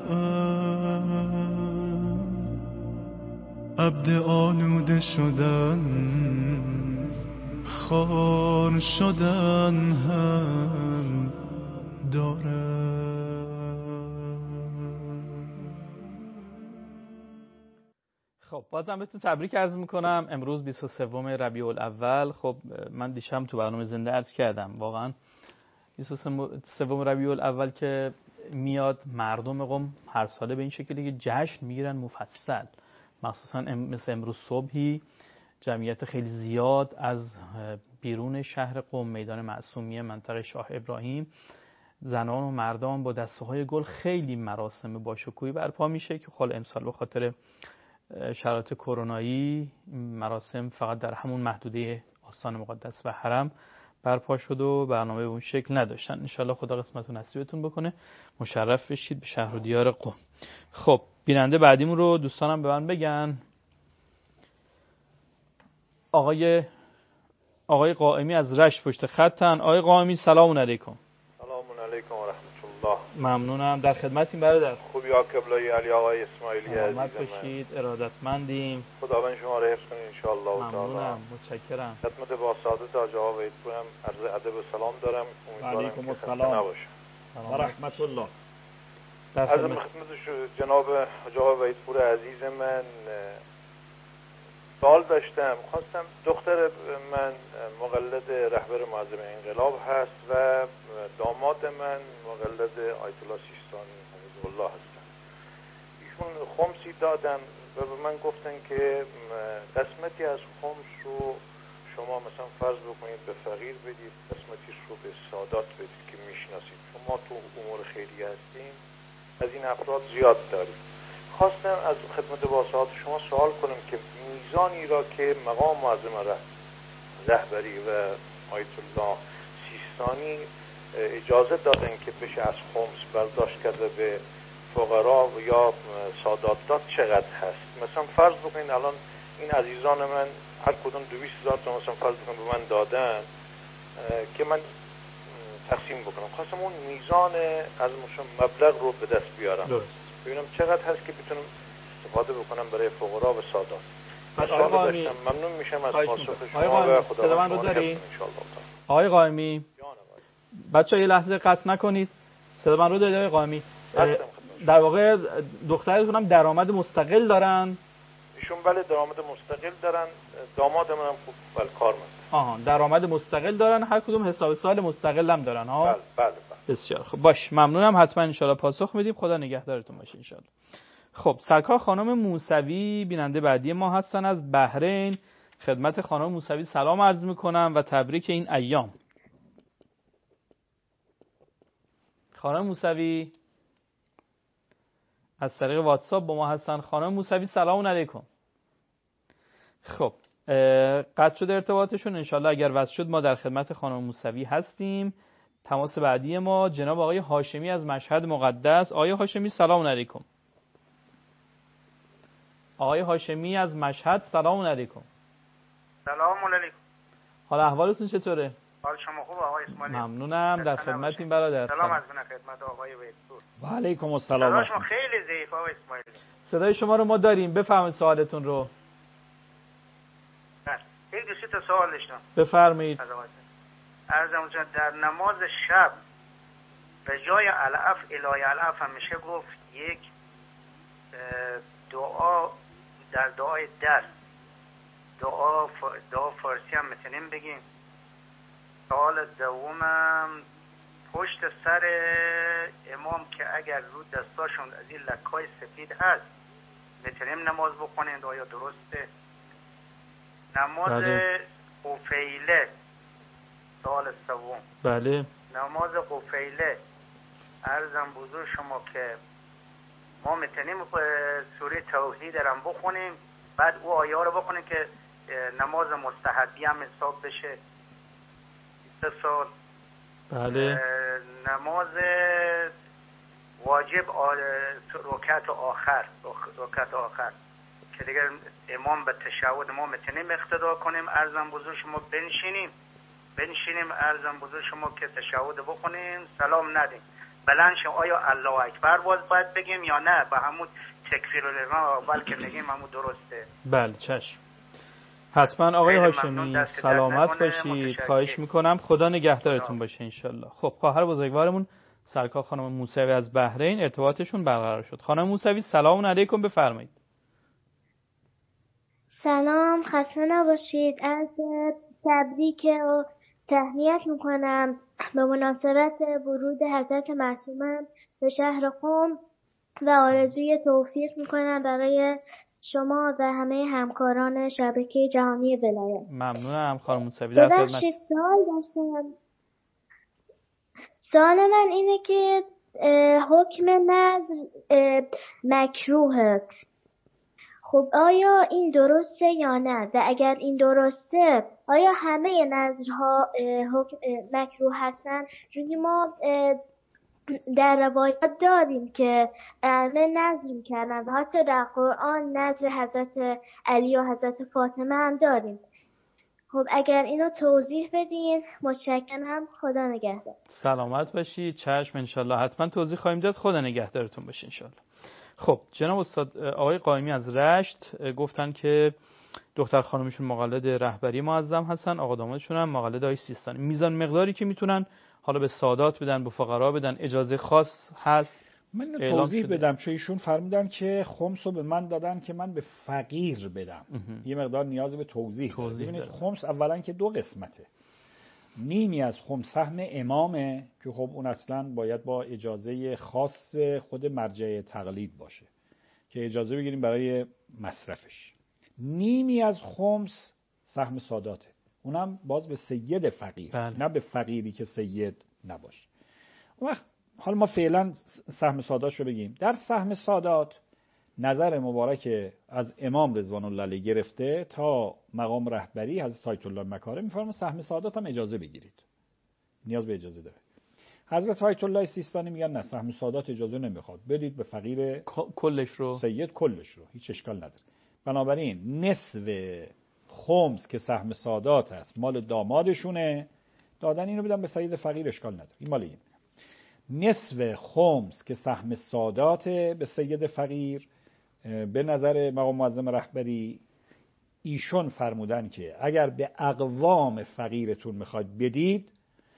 عبد آلوده شدن خار شدن هم داره. خب بازم بهتون تبریک عرض میکنم. امروز بیست و سوم ربیع الاول. خب من دیشب تو برنامه زنده عرض کردم واقعا بیست و سوم ربیع الاول که میاد مردم قم هر ساله به این شکلی که جشن میگیرن مفصل، مخصوصا مثل امروز صبحی جمعیت خیلی زیاد از بیرون شهر قم، میدان معصومیه، منطقه شاه ابراهیم، زنان و مردان با دسته‌های گل خیلی مراسم باشکوهی برپا میشه که خال امسال به خاطر شرایط کرونایی مراسم فقط در همون محدوده آستان مقدس و حرم برپا شد و برنامه به اون شکل نداشتن. انشالله خدا قسمت و نصیبتون بکنه، مشرف بشید به شهر و دیار قم. خب بیننده بعدیمون رو دوستانم به من بگن. آقای آقای قائمی از رشت پشت خطن. آقای قائمی سلام علیکم. سلام علیکم و رحمت الله. ممنونم، در خدمتیم برادر. خوبی ها قبلای علی آقای اسماعیلی عزیز من. باشید، ارادتمندیم. خداوند شما رو حفظ کنه ان شاء الله تعالی. ممنونم، متشکرم. خدمت با سعادت آج آقا وحیدپورم عرض ادب و سلام دارم. علیکم السلام و رحمت الله. از خدمت جناب آج آقا وحیدپور عزیز من سوال داشتم. خواستم دختر من مقلد رهبر معظم انقلاب هست و داماد من مقلد آیت الله سیستانی حفظه الله هستن. ایشون خمسی دادن و به من گفتن که قسمتی از خمس رو شما مثلا فرض بکنید به فقیر بدید، قسمتیش رو به سادات بدید که میشناسید. شما تو امور خیریه هستین، از این افراد زیاد دارید. خواستم از خدمت با سعادت شما سوال کنم که میزانی را که مقام معظم رهبری و آیت الله سیستانی اجازه دادن که بشه از خمس برداشت کرده به فقرا یا سادات داد چقدر هست؟ مثلا فرض بکنین الان این عزیزان من هر کدوم دویست هزار تا مثلا فرض بکنین به من دادن که من تقسیم بکنم، خواستم اون میزان از مبلغ رو به دست بیارم درست. ببینم چقدر هست که بتونم استفاده بکنم برای فقرا و سادات. آقای قائمی ممنون میشم از پاسخ شما و خدا صدا من رو داری؟ آقای قائمی بچه‌ها یه لحظه قطع نکنید. صدا من رو داری آقای قائمی؟ در واقع دخترتون هم درآمد مستقل دارن؟ ایشون بله درآمد مستقل دارن، داماد من هم خوب بله کارمند. آها درآمد مستقل دارن، هر کدوم حساب سوال مستقل هم دارن ها؟ بله بله بله. بسیار خب باش ممنونم، حتما ان شاء الله پاسخ میدیم. خدا نگهدارتون باشه ان شاء الله. خب سرکار خانم موسوی بیننده بعدی ما هستن از بحرین. خدمت خانم موسوی سلام عرض میکنم و تبریک این ایام. خانم موسوی از طریق واتساپ با ما هستن. خانم موسوی سلام علیکم. خب قطع شد ارتباطشون، انشالله اگر وصل شد ما در خدمت خانم موسوی هستیم. تماس بعدی ما جناب آقای هاشمی از مشهد مقدس. آقای هاشمی سلام علیکم. آقای هاشمی از مشهد سلام علیکم. سلام علیکم. حال احوالتون چطوره؟ حال شما خوبه آقای اسماعیلی؟ ممنونم، در خدمتیم برادر. سلام از من خدمت آقای ویسپور. و علیکم السلام. شما خیلی ضعیف آقای اسماعیلی. صدای شما رو ما داریم، بفرمایید سوالتون رو. بله یک دو سه تا سوال داشتم. بفرمایید. عرضم جان در نماز شب به جای الف الهی الف هم میشه گفت یک دعا در دعای دست دعا دعا فارسی هم میتونیم بگیم. سوال دومم پشت سر امام که اگر رو دستاشون از این لکای سفید هست میتونیم نماز بخونیم آیا درسته؟ نماز بله. قفیله سوال سوم بله نماز قفیله عرضم بزرگ شما که ما میتونیم سوره توحید هم بخونیم بعد او آیه رو بخونیم که نماز مستحبی هم حساب بشه. سه سال بله نماز واجب رکعت آخر رکعت آخر که دیگر امام به تشهد ما میتونیم اقتدا کنیم. عرضم بزرگ شما بنشینیم بنشینیم عرضم بزرگ شما که تشهد بخونیم سلام ندیم بلند شم آیا الله اکبر باز باید بگیم یا نه به همون تکبیر الایمان بلکه نگیم همون درسته؟ بله چشم. حتما آقای هاشمی سلامت باشید، خواهش میکنم، خدا نگهدارتون باشه انشالله. خب خواهر بزرگوارمون سرکار خانم موسوی از بحرین ارتباطشون برقرار شد. خانم موسوی سلام علیکم، بفرمایید. سلام، خسته نباشید. از تبریک و تهنیت میکنم به مناسبت ورود حضرت معصومه به شهر قم و آرزوی توفیق میکنم برای شما و همه همکاران شبکه جهانی ولایت. ممنونم خانم موسوی. در خدمت. ببخشید سوال داشتم. سوال من اینه که حکم نذر مکروهه، خب آیا این درسته یا نه؟ و اگر این درسته آیا همه نذرها حکم مکروه هستن؟ چون ما در روایات داریم که ائمه نذر می‌کردن و حتی در قرآن نذر حضرت علی و حضرت فاطمه هم داریم. خب اگر اینو توضیح بدین متشکرم. خدا نگهدار. سلامت باشید. چشم انشالله حتما توضیح خواهیم داد. خدا نگهدارتون باشه انشالله. خب جناب استاد آقای قائمی از رشت گفتن که دختر خانمشون مقلد رهبری معظم هستن، آقا دامادشون هم مقلد آقای سیستانی. میزان مقداری که میتونن حالا به سادات بدن، به فقرا بدن، اجازه خاص هست؟ من توضیح بدم چون ایشون فرمودن که خمس رو به من دادن که من به فقیر بدم. یه مقدار نیاز به توضیح داره. ببینید خمس اولا که دو قسمته. نیمی از خمس سهم امامه که خب اون اصلا باید با اجازه خاص خود مرجع تقلید باشه که اجازه بگیریم برای مصرفش. نیمی از خمس سهم ساداته، اونم باز به سید فقیر، بله. نه به فقیری که سید نباشه. اون وقت حالا ما فعلا سهم سادات رو بگیم. در سهم سادات نظر مبارک از امام رضوان الله علیه گرفته تا مقام رهبری حضرت آیت الله مکارم میفرمایند سهم سادات هم اجازه بگیرید، نیاز به اجازه داره. حضرت آیت الله سیستانی میگن نه، سهم سادات اجازه نمیخواد، بدید به فقیر کلش رو، سید کلش رو، هیچ اشکال نداره. بنابراین نصف خمس که سهم سادات هست مال دامادشونه، دادن اینو بدن به سید فقیر، اشکال نداره، این مال این. نصف خمس که سهم ساداته به سید فقیر، به نظر مقام معظم رهبری ایشون فرمودن که اگر به اقوام فقیرتون میخواید بدید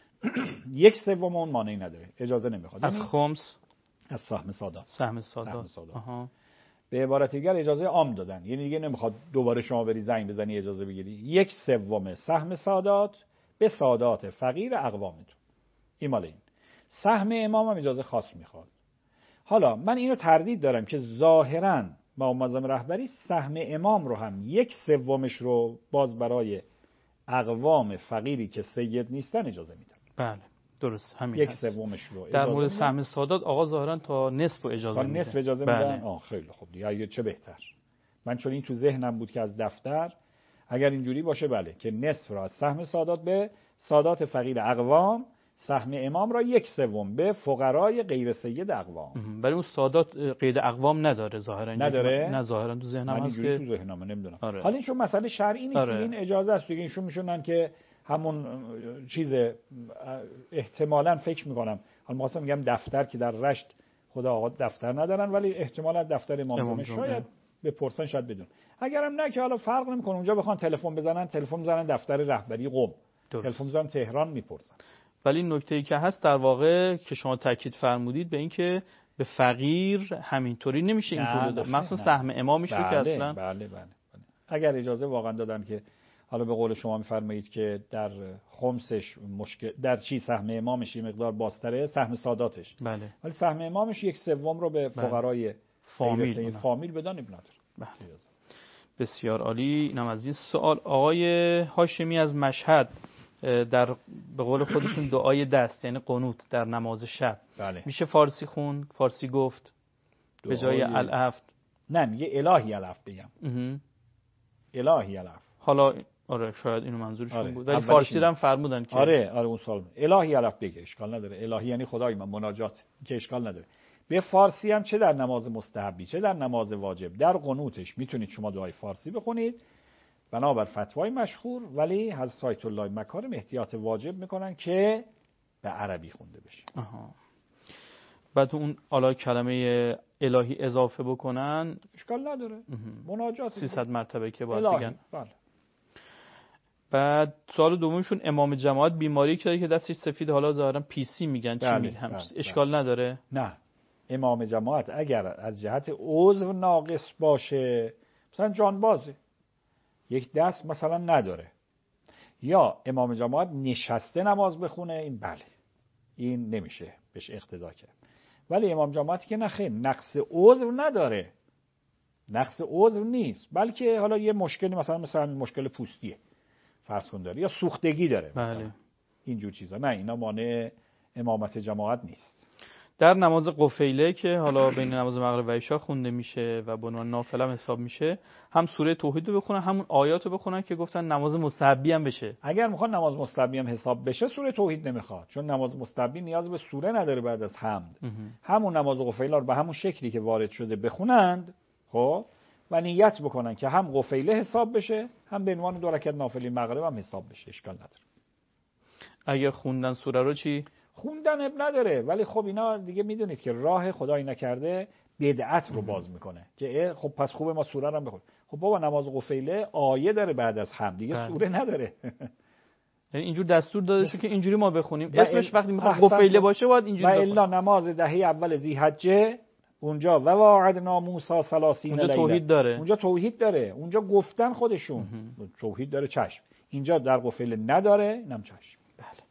یک سوم اون مانعی نداره، اجازه نمیخواد. از خمس، از سهم سادات. سهم سادات. سهم سادات. آها. به عبارت دیگر اجازه عام دادن، یعنی دیگه نمیخواد دوباره شما بری زنگ بزنی اجازه بگیری، یک سوم سهم سادات به سادات فقیر اقوامتون، این مال این. سهم امام هم اجازه خاص میخواد. حالا من اینو تردید دارم که ظاهراً مقام معظم رهبری سهم امام رو هم یک سومش رو باز برای اقوام فقیری که سید نیستن اجازه میدن. بله درست، همین یک هست. سومش رو در مورد سهم سادات آقا ظاهرا تا نصف اجازه میدن. تا نصف اجازه بله. میدن. آه خیلی خوب دیگه، چه بهتر. من چون این تو ذهنم بود که از دفتر اگر اینجوری باشه بله، که نصف را از سهم سادات به سادات فقیر اقوام، سهم امام را یک سوم به فقرای غیر سید اقوام. ولی اون سادات قید اقوام نداره ظاهرا. نداره؟ نه ظاهرا تو ذهنم من هست که که تو ذهنم نمیدونم. آره. حالا این چون مسئله شرعی نیست، آره. این اجازه است دیگه، ایشون میشونن که همون چیز احتمالاً فکر میکنم، حالا مثلا میگم دفتر که در رشت خدا آقا دفتر ندارن، ولی احتمالاً دفتر امام جمعه شاید بپرسن، شاید بدون. اگرم نه که حالا فرق نمیکنه، اونجا بخوان تلفن بزنن تلفن میزنن دفتر رهبری قم، تلفن میزنن تهران میپرسن. ولی نکته‌ای که هست در واقع که شما تاکید فرمودید به این که به فقیر همینطوری نمیشه اینطوری داد، مثلا سهم امامش رو که اصلا بله بله بله. اگر اجازه واقعا دادن که حالا به قول شما میفرمایید که در خمسش مشکل، در چی سهم امامش یه مقدار بازتره، سهم ساداتش بله، ولی سهم امامش یک سوم رو به فقرای بله. فامیل فامیل بدن ابن نداره. بله. بسیار عالی. اینم از این سوال. آقای هاشمی از مشهد در به قول خودشون دعای دست یعنی قنوت در نماز شب بله. میشه فارسی خون، فارسی گفت به جای الافت؟ نه میگه الهی الافت بگم. الهی الافت. حالا آره شاید اینو منظورشون آره. بود، ولی فارسی هم فرمودن که آره آره اون سوال الهی الافت بگه، اشکال نداره. الهی یعنی خدای من، مناجات که اشکال نداره. به فارسی هم چه در نماز مستحبی چه در نماز واجب در قنوتش میتونید شما دعای فارسی بخونید بنابر فتوای مشهور، ولی حضرت آیت الله مکارم احتیاط واجب میکنن که به عربی خونده بشه. آها. بعد اون الا کلمه الهی اضافه بکنن اشکال نداره. مناجات سیصد مرتبه که باید الهی. بگن. بله. بعد سوال دومشون امام جماعت بیماری که دستش سفید، حالا ظاهرا پی سی میگن چی بله. میگن؟ بله. اشکال بله. نداره؟ نه. امام جماعت اگر از جهت عضو ناقص باشه، مثلا جانبازه یک دست مثلا نداره، یا امام جماعت نشسته نماز بخونه، این بله این نمیشه بهش اقتدا کرد. ولی امام جماعتی که نخیر نقص عضو نداره، نقص عضو نیست، بلکه حالا یه مشکلی مثلا مثلا مشکل پوستیه فرض کن داره، یا سوختگی داره مثلا بله. اینجور چیزا، نه اینا مانع امامت جماعت نیست. در نماز قفیله که حالا بین نماز مغرب و عشا خونده میشه و به عنوان نافله هم حساب میشه، هم سوره توحید رو بخونن همون آیات رو بخونن که گفتن نماز مستحبی هم بشه؟ اگر میخوان نماز مستحبی هم حساب بشه سوره توحید نمیخواد، چون نماز مستحبی نیاز به سوره نداره بعد از حمد. همون نماز قفیله رو به همون شکلی که وارد شده بخونند، خب و نیت بکنن که هم قفیله حساب بشه هم به عنوان دو رکعت نافله مغرب هم حساب بشه، اشکال نداره. اگه خوندن سوره رو چی؟ خوندن اب نداره، ولی خب اینا دیگه میدونید که راه خدای نکرده بدعت رو باز میکنه که خب پس خوبه ما سوره رو هم بخونیم. خب بابا نماز قفیله آیه داره بعد از حمد، دیگه بله. سوره نداره. یعنی اینجور دستور داده شده که اینجوری ما بخونیم، اسمش وقتی میخواد قفیله باشه باید اینجوری بخونیم. و الا نماز دهه اول ذی‌حجه اونجا و واعدنا موسی ثلاثین لیله، اونجا توحید داره، اونجا توحید داره، اونجا گفتن خودشون توحید داره، چشم. اینجا در قفیله نداره، اینم چشم.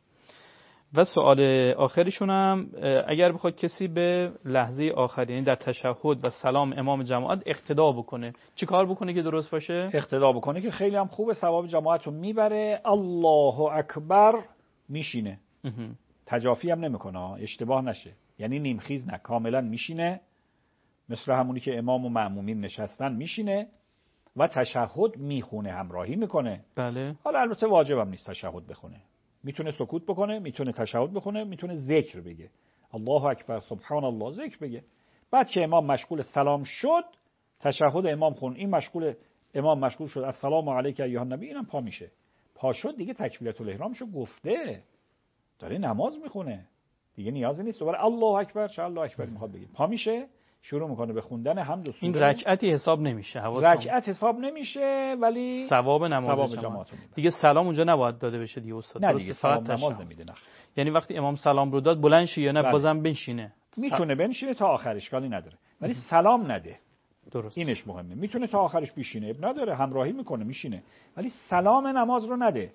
و سوال آخرشون هم اگر بخواد کسی به لحظه آخر یعنی در تشهد و سلام امام جماعت اقتدا بکنه چی کار بکنه که درست باشه؟ اقتدا بکنه که خیلی هم خوبه، ثواب جماعت رو میبره. الله اکبر میشینه، تجافی هم نمیکنه، اشتباه نشه، یعنی نیمخیز نه، کاملا میشینه مثل همونی که امام و مأمومین نشستن میشینه و تشهد میخونه، همراهی میکنه. بله. حالا البته واجب هم نیست تشهد بخونه، میتونه سکوت بکنه، میتونه تشهد بخونه، میتونه ذکر بگه، الله اکبر سبحان الله ذکر بگه. بعد که امام مشغول سلام شد، تشهد امام خون، این مشغول امام مشغول شد السلام علیک ایها النبی، اینم پا میشه. پا شد دیگه تکبیرة الاحرامشو گفته، داره نماز میخونه دیگه، نیازی نیست دوباره الله اکبر چه الله اکبر میخواد بگه. پا میشه شروع میکنه به خوندن حمد و سوره. این رکعتی حساب نمیشه، حواسم رکعت حساب نمیشه، ولی ثواب نماز جماعت, جماعت. جماعت دیگه سلام اونجا نباید داده بشه دیگه استاد. نه دیگه فقط نماز نمیده. نه یعنی وقتی امام سلام رو داد بلند شه یا نه؟ بله. بازم بنشینه، میتونه بنشینه تا آخر، اشکالی نداره، ولی سلام نده. درست، اینش مهمه. میتونه تا آخرش بشینه، اب نداره، همراهی میکنه میشینه، ولی سلام نماز رو نده.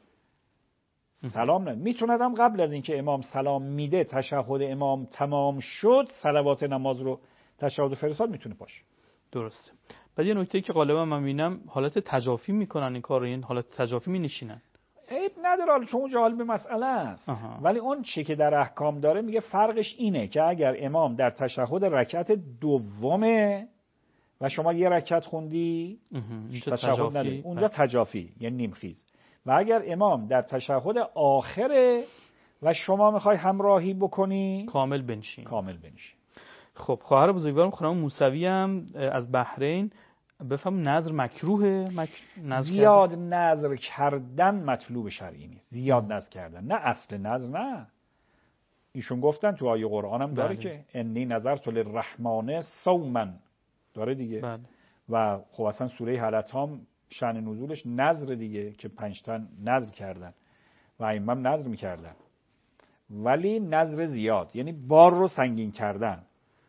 سلام نه. میتوندم قبل از اینکه امام سلام میده تشهد امام تمام شد، صلوات نماز رو تشهد فرستاد، میتونه پاشه. درسته. بعد یه نکته که غالبا من میبینم حالت تجافی میکنن این کارو، این حالت تجافی می نشینن. عیب نداره، حالا چون جالب به مسئله است. آها. ولی اون چی که در احکام داره میگه فرقش اینه که اگر امام در تشهد رکعت دومه و شما یه رکعت خوندی تشهد نداری، اونجا تجافی یعنی نیمخیز. و اگر امام در تشهد آخره و شما میخوای همراهی بکنی، کامل بنشین. کامل بنشین. خب خواهر بزرگوارم خانم موسوی هم از بحرین، بفهم نظر مکروه؟ مک... نظر زیاد کردن؟ نظر کردن مطلوب شرعی نیست. زیاد نظر کردن نه، اصل نظر نه. ایشون گفتن تو آیه قرآن هم داره بله. که انی نظرت للرحمن صوما داره دیگه. بله. و خب اصلا سوره حلت هم شأن نزولش نظر دیگه که پنج تا نظر کردن و ائمه هم نظر میکردن، ولی نظر زیاد یعنی بار رو سنگین کردن.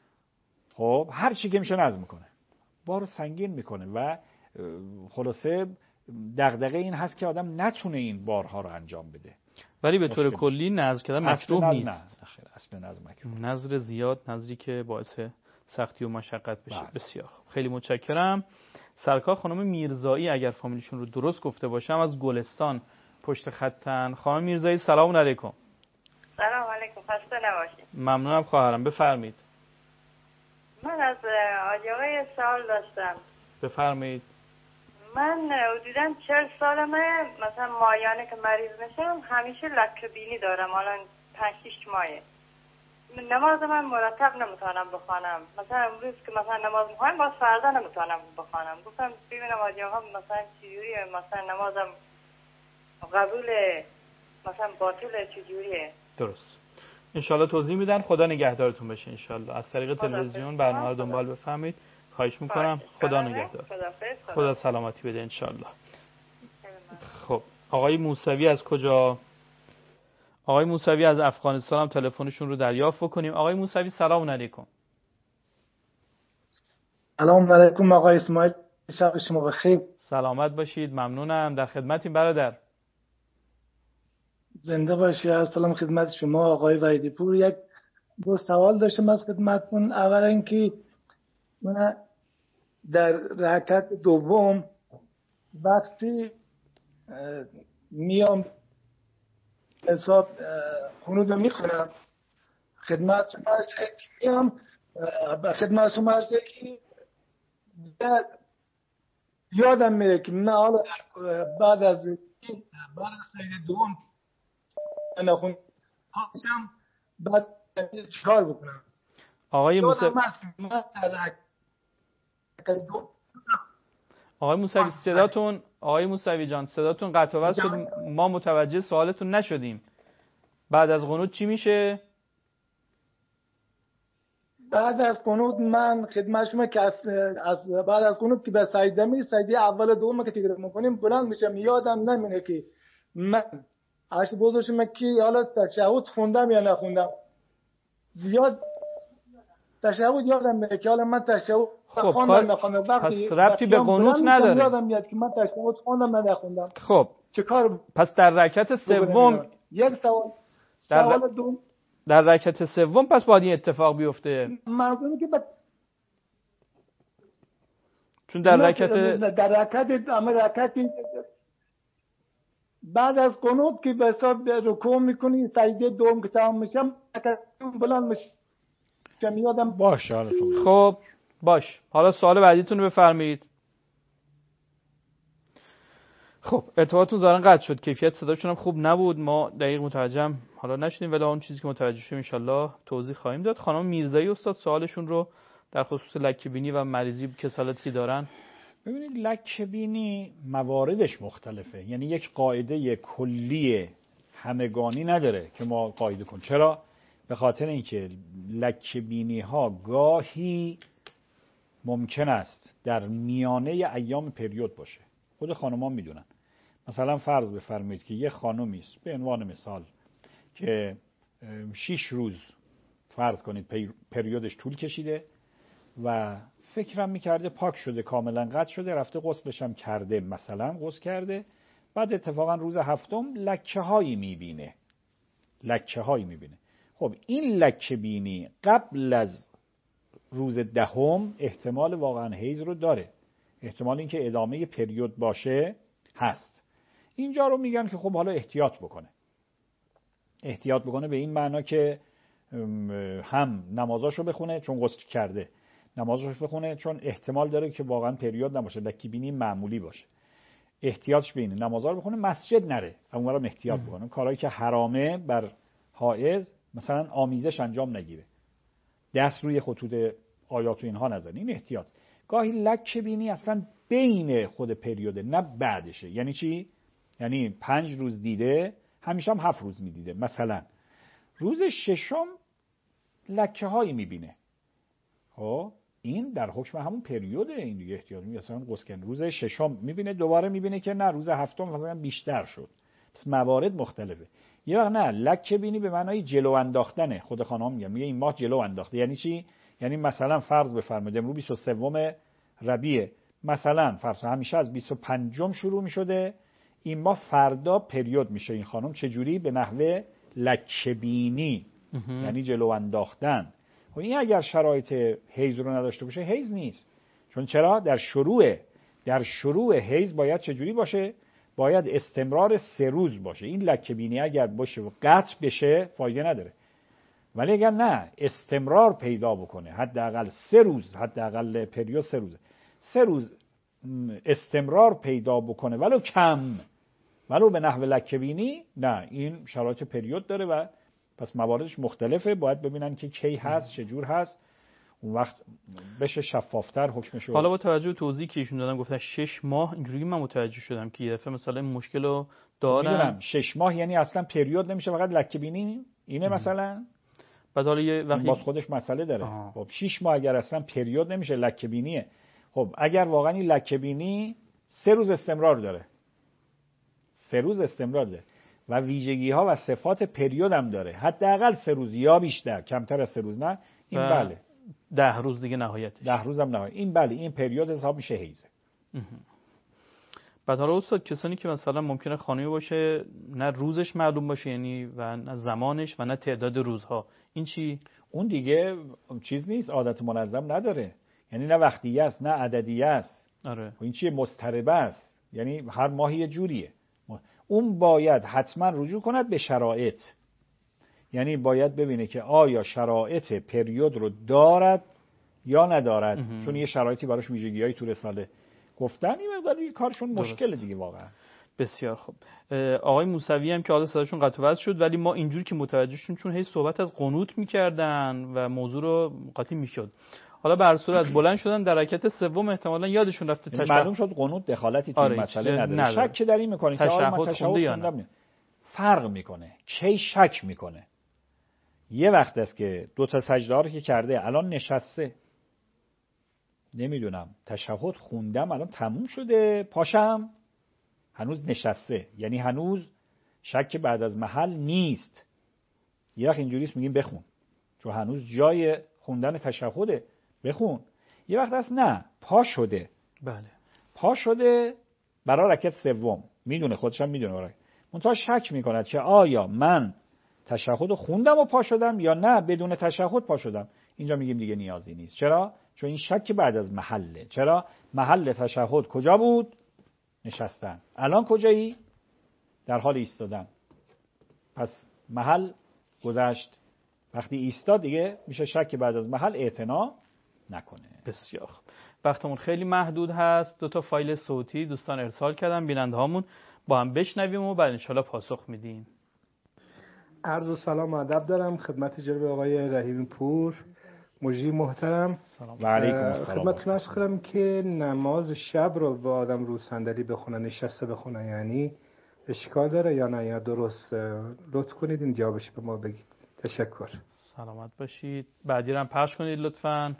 خب هر چی که میشه نظر میکنه، بار رو سنگین میکنه و خلاصه دغدغه این هست که آدم نتونه این بارها رو انجام بده. ولی به طور کلی نظر کردن مکروه نیست. نه خیر، اصل نظر مکروه. نظر زیاد نظری که باعث سختی و مشقت بشه. بله. بسیار خیلی متشکرم. سرکار خانم میرزایی اگر فامیلشون رو درست گفته باشم از گلستان پشت خطن. خانم میرزایی سلام علیکم. سلام علیکم، خسته نباشید. ممنونم خواهرم، بفرمایید. من از آقای آقای سوال داشتم. بفرمایید. من حدوداً چهل سالمه، مثلا ماهیانه که مریض میشم همیشه لکه بینی دارم، الان پنج شش ماهه. نماز من مرتب نمیتونم بخوانم، مثلا امروز که مثلا نماز میخوام باز فردا نمیتونم بخوانم. گفتم ببینم آجاها مثلا چجوریه، مثلا نمازم قبول مثلا باطل چجوریه. درست، انشالله توضیح میدن. خدا نگهدارتون بشه انشالله. از طریق تلویزیون برنامه رو دنبال بفهمید، خواهش میکنم. خدا نگهدار، خدا سلامتی بده انشالله. خب آقای موسوی از کجا؟ آقای موسوی از افغانستان هم تلفنشون رو دریافت بکنیم. آقای موسوی سلام علیکم. سلام علیکم آقای اسماعیل، شب شما بخیر. سلامت باشید، ممنونم، در خدمتیم برادر. زنده باشید. سلام خدمت شما آقای وحیدی پور. یک دو سوال داشتم از خدمتتون. اولا اینکه من در رکعت دوم وقتی میام حساب خونود رو میخونم خدمت شما هست که میام خدمت شما هست که یادم میره که من حالا بعد از بعد از سجده دوم نخون هاشم بعد چیکار بکنم. آقای موسوی آقای موسوی صداتون آقای موسوی جان صداتون قطع و وصل شد، ما متوجه سوالتون نشدیم. بعد از قنوت چی میشه؟ بعد از قنوت من خدمت شما که از بعد از قنوت که به سجده می سجده اول دوم که تکرار میکنیم بلند میشم، یادم نمیره که من عرش بزرگم که حالا تشهد خوندم یا نخوندم. زیاد تشهد یادم میره که حالا من تشهد خواندم نخوندم. پس ربطی به قنوت نداره. یادم میاد که من تشهد خوندم یا نخوندم. خب چه کار؟ پس در رکعت سوم یک سوال در سوال دوم در رکعت سوم پس باید این اتفاق بیفته. منظورم که بعد چون در رکعت در رکعت اما رکعت بعد از قنوت که به حساب رکوع میکنی سجده دوم که تمام میشم بلند میشم یادم باشه. حالا تو خب باش، حالا سوال بعدیتون رو بفرمایید. خب ارتباطتون ظاهرا قطع شد، کیفیت صداشون هم خوب نبود، ما دقیق متوجهم حالا نشدیم، ولی اون چیزی که متوجه شدیم ان شاءالله توضیح خواهیم داد. خانم میرزایی استاد سوالشون رو در خصوص لکه بینی و مریضی کسالتی که دارن. ببینید لکه بینی مواردش مختلفه، یعنی یک قاعده کلی همگانی نداره که ما قاعده کنیم. چرا؟ به خاطر اینکه لکه بینی ها گاهی ممکن است در میانه ایام پریود باشه. خود خانم‌ها میدونن. مثلا فرض بفرمایید که یه خانمی است به عنوان مثال که شش روز فرض کنید پریودش طول کشیده و فکرم میکرده پاک شده، کاملا قطع شده، رفته غسلش هم کرده، مثلا غسل کرده، بعد اتفاقا روز هفتم لکه هایی میبینه لکه هایی میبینه خب این لکه بینی قبل از روز دهم احتمال واقعا حیض رو داره، احتمال اینکه ادامه پریود باشه هست. اینجا رو میگن که خب حالا احتیاط بکنه احتیاط بکنه به این معنا که هم نمازاشو بخونه چون غسل کرده، نمازاشو بخونه چون احتمال داره که واقعا پریود نباشه، لکه بینی معمولی باشه، احتیاطش به اینه، نمازا رو بخونه، مسجد نره، اونورم احتیاط بکنه، کارهایی که حرامه بر حائض مثلا آمیزش انجام نگیره، دست روی خطوط آیات و اینها نزنه، این احتیاط. گاهی لکه بینی اصلا بین خود پریوده نه بعدشه. یعنی چی؟ یعنی پنج روز دیده، همیشه هم هفت روز میدیده، مثلا روز ششم لکه هایی میبینه، خب این در حکم همون پریوده، این دیگه احتیاط میگه مثلا قسکن روز ششم میبینه، دوباره میبینه که نه روز هفتم مثلا بیشتر شد. پس موارد مختلفه. یه وقت نه لکه بینی به معنای جلو انداختنه، خود خانم میگه میگه این ماه جلو انداخته. یعنی چی؟ یعنی مثلا فرض بفرمایید امروز بیست و سوم ربیع، مثلا فرض همیشه از بیست و پنجم شروع میشده، این ماه فردا پریود میشه. این خانم چه جوری؟ به نحوه لکه بینی، یعنی جلو انداختن. و این اگر شرایط حیض رو نداشته باشه حیض نیست. چون چرا؟ در شروع در شروع حیض باید چه جوری باشه؟ باید استمرار سه روز باشه. این لکه بینی اگر باشه و قطع بشه فایده نداره. ولی اگر نه استمرار پیدا بکنه، حداقل سه روز، حداقل پریود سه روز سه روز استمرار پیدا بکنه ولو کم، ولو به نحو لکه بینی، نه این شرایط پریود داره و پس مواردش مختلفه. باید ببینن که کی هست، چجور هست، اون وقت بشه شفافتر حکمش. حالا با توجه به توضیحی که ایشون دادن گفتن شش ماه، اینجوری من متوجه شدم که یه دفعه مثلا این مشکل رو دارن. میدونم شش ماه یعنی اصلا پریود نمیشه، فقط لکه بینی اینه مثلا. بعد حالا یه وقتی باز خودش مسئله داره. آه. خب شش ماه اگر اصلا پریود نمیشه لکه بینیه. خب اگر واقعا این لکه بینی سه روز استمرار داره، سه روز استمرار داره و ویژگی ها و صفات پریود هم داره، حداقل سه روز یا بیشتر، کمتر از سه روز نه، این بله ده روز دیگه نهایتش، ده روز هم نهایت، این بله این پریود حساب میشه حیضه. بعد حالا استاد کسانی که مثلا ممکنه خانمی باشه نه روزش معلوم باشه، یعنی و نه زمانش و نه تعداد روزها، این چی؟ اون دیگه چیز نیست، عادت منظم نداره، یعنی نه وقتیه است نه عددیه است. آره. این چیه؟ مضطربه است، یعنی هر ماهی یه جوریه. اون باید حتما رجوع کند به شرایط، یعنی باید ببینه که آیا شرایط پریود رو دارد یا ندارد. امه. چون یه شرایطی براش ویژگی‌هایی تو رساله گفتن، این مقداری کارشون مشکل دیگه واقعا. بسیار خوب. آقای موسوی هم که حالا صداشون قطع و وصل شد، ولی ما اینجور که متوجه شدیم چون هی صحبت از قنوت می‌کردن و موضوع رو قاطی می‌شد، حالا به هر صورت بلند شدن در رکعت سوم احتمالاً یادشون رفته تشهد، معلوم شد قنوت دخالتی تو آره مسئله نداره. نداره. شک در این می‌کنه که آیا من تشهد خوندم، فرق می‌کنه کی شک می‌کنه. یه وقت است که دو تا سجده رو که کرده الان نشسته، نمیدونم تشهد خوندم الان تموم شده پاشم هنوز نشسته، یعنی هنوز شک بعد از محل نیست. یه وقت اینجوریست میگیم بخون چون هنوز جای خوندن تشهده، بخون. یه وقت هست نه پا شده، بله پا شده برای رکعت سوم، میدونه خودش هم میدونه برای منتها شک میکند که آیا من تشهد خوندم و پا شدم یا نه بدون تشهد پا شدم. اینجا میگیم دیگه نیازی نیست. چرا؟ چون این شک بعد از محله. چرا؟ محل تشهد کجا بود؟ نشستن. الان کجایی؟ در حال ایستادن. پس محل گذشت. وقتی ایستاد دیگه میشه شک بعد از محل اعتنا نکنه. بسیار خوب. وقتمون خیلی محدود هست. دو تا فایل صوتی دوستان ارسال کردن، بیننده هامون با هم بشنویم و بعد انشالله پاسخ میدیم. عرض و سلام و ادب دارم خدمت جناب آقای رحیمی پور مجری محترم. و علیکم السلام. خدمتتون عرض کنم که نماز شب رو با آدم رو صندلی بخونن، نشسته بخونن، یعنی اشکال داره یا نه یا درسته؟ لطف کنید این جوابش به ما بگید. تشکر. سلامت باشید. بعدی رو هم پخش کنید لطفاً.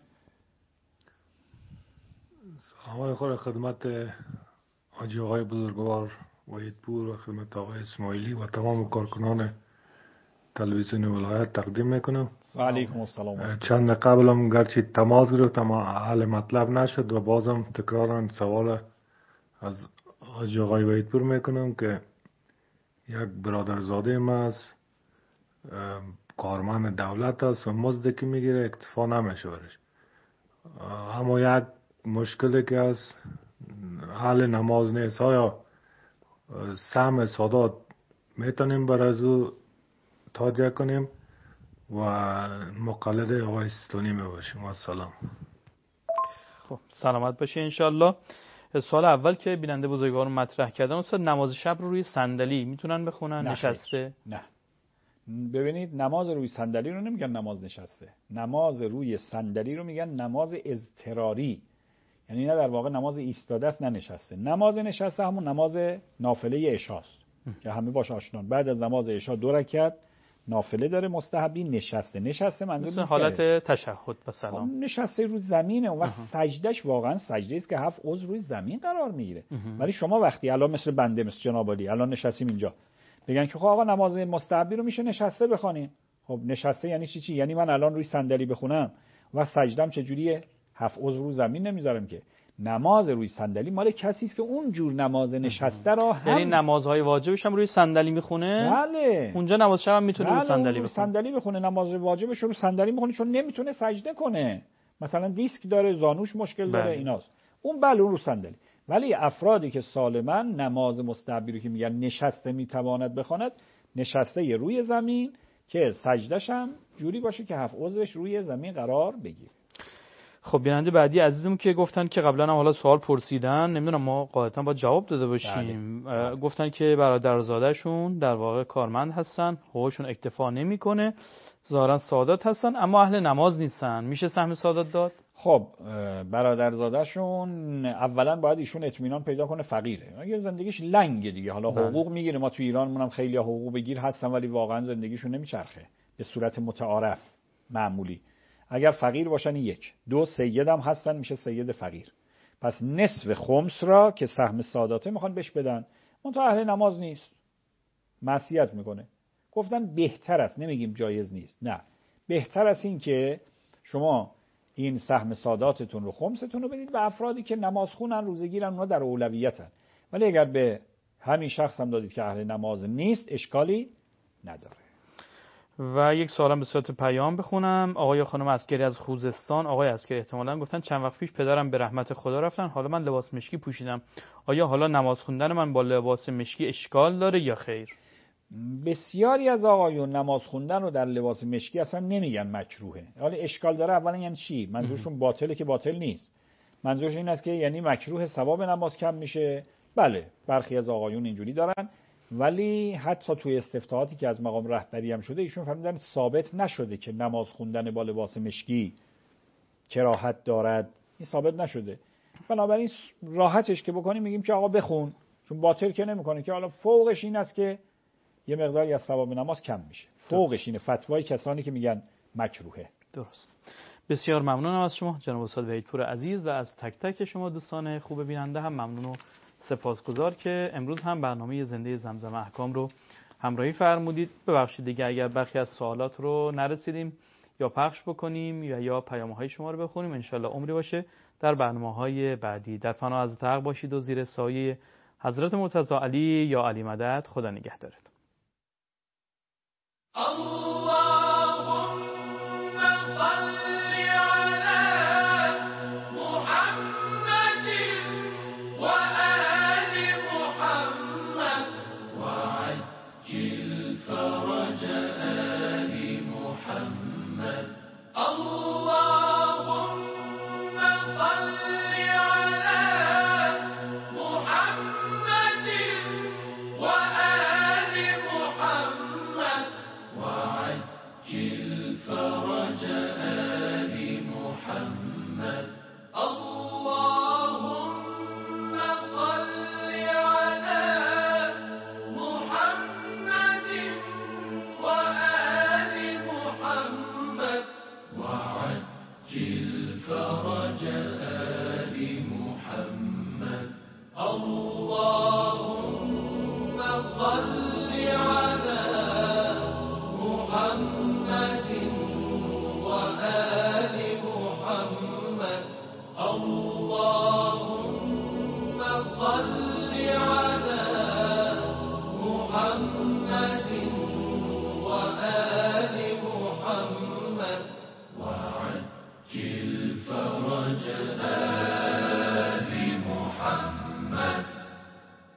سلام خیر خدمت حاجی آقای بزرگوار وحیدپور و خدمت آقای اسماعیلی و تمام کارکنان تلویزیون ولایت تقدیم میکنم. و علیکم السلام. چند قبلم گرچه تماس گرفتم حل مطلب نشد و بازم تکرارا سوال از حاجی آقای وحیدپور میکنم که یک برادرزاده ما از کارمند دولت است و مزد که میگیره اکتفا نمیشه برش، اما یک مشکلی که از حل نماز نیست. آیا سهم سادات میتونیم بر از او توجیه کنیم و مقلد آقای سیستانی میباشیم؟ و سلام. خب سلامت باشه انشالله. سوال اول که بیننده بزرگوار مطرح کردن، استاد نماز شب رو روی صندلی میتونن بخونن نشسته؟ نه. ببینید نماز روی صندلی رو نمیگن نماز نشسته، نماز روی صندلی رو میگن نماز اضطراری، یعنی نه در واقع نماز ایستاده است نه نشسته. نماز نشسته همون نماز نافله عشاست که همه باش آشنان. بعد از نماز عشا دو رکعت نافله داره مستحبی. نشسته نشسته منظور مثل حالت تشهد و سلام. نشسته رو زمینه و سجدهش واقعا سجده است که هفت عضو روی زمین قرار میگیره. ولی شما وقتی الان مثل بنده مثل جناب علی الان نشستیم اینجا بگن که خب آقا نماز مستحبی رو میشه نشسته بخونیم، خب نشسته یعنی چی چی؟ یعنی من الان روی صندلی بخونم و سجدم چجوریه؟ هفت عضو رو زمین نمیذارم که. نماز روی صندلی مال کسی است که اون جور نماز نشسته را هم، یعنی نمازهای واجبش هم روی صندلی میخونه. بله. اونجا نماز شب هم میتونه بله. روی صندلی روی بخونه. صندلی بخونه. نماز واجبش رو صندلی میخونه چون نمیتونه سجده کنه. مثلا دیسک داره، زانوش مشکل داره، بله. ایناست. اون بله اون رو صندلی. ولی افرادی که سالما نماز مستحبی رو که میگن نشسته میتواند بخواند، نشسته روی زمین که سجدش هم جوری باشه که هفت عضوش روی زمین قرار بگیره. خب بیننده بعدی عزیزم که گفتن که قبلا هم حالا سوال پرسیدن، نمیدونم ما قاعدتا با جواب داده باشیم. بله. گفتن که برادرزادهشون در واقع کارمند هستن، حقوقشون اکتفا نمیکنه، ظاهرا سادات هستن اما اهل نماز نیستن، میشه سهم سادات داد؟ خب برادرزادهشون اولا باید ایشون اطمینان پیدا کنه فقیره، اگه زندگیش لنگه دیگه حالا بله. حقوق میگیره. ما تو ایران هم خیلی حقوق بگیر هستن ولی واقعا زندگیشون نمیچرخه به صورت متعارف معمولی. اگر فقیر باشن یک، دو سید هم هستن میشه سید فقیر. پس نصف خمس را که سهم ساداته میخوان بهش بدن، منتها اهل نماز نیست، معصیت میکنه. گفتن بهتر است، نمیگیم جایز نیست، نه بهتر است این که شما این سهم ساداتتون رو خمستون رو بدید به افرادی که نماز خونن روزگیرن، اونا در اولویتن. ولی اگر به همین شخص هم دادید که اهل نماز نیست اشکالی نداره. و یک سوالم به صورت پیام بخونم. آقای خانم عسکری از خوزستان، آقای عسکری احتمالاً گفتن چند وقت پیش پدرم به رحمت خدا رفتن، حالا من لباس مشکی پوشیدم، آیا حالا نماز خوندن من با لباس مشکی اشکال داره یا خیر؟ بسیاری از آقایون نماز خوندن رو در لباس مشکی اصلا نمیگن مکروهه. حالا اشکال داره اولا یعنی چی؟ منظورشون باطله که باطل نیست. منظورش این است که یعنی مکروه ثواب نماز کم میشه. بله برخی از آقایون اینجوری دارن، ولی حتی توی استفتاحاتی که از مقام رهبری هم شده ایشون فهمیدن ثابت نشده که نماز خوندن با لباس مشکی کراهت دارد، این ثابت نشده. بنابراین راحتش که بکنیم میگیم که آقا بخون، چون باطل که نمیکنه که. حالا فوقش این است که یه مقداری از ثواب نماز کم میشه. فوقش اینه فتوای کسانی که میگن مکروهه. درست. بسیار ممنونم از شما جناب استاد وحیدپور عزیز و از تک تک شما دوستان خوب بیننده هم ممنون و سپاسگزار که امروز هم برنامه زنده زمزمه احکام رو همراهی فرمودید. ببخشید دیگه اگر برخی از سوالات رو نرسیدیم یا پخش بکنیم یا یا پیام‌های شما رو بخونیم، انشالله عمری باشه در برنامه‌های بعدی. در پناه از حق باشید و زیر سایه حضرت مرتضی علی یا علی مدد خدا نگهدارت. اللهم صل الله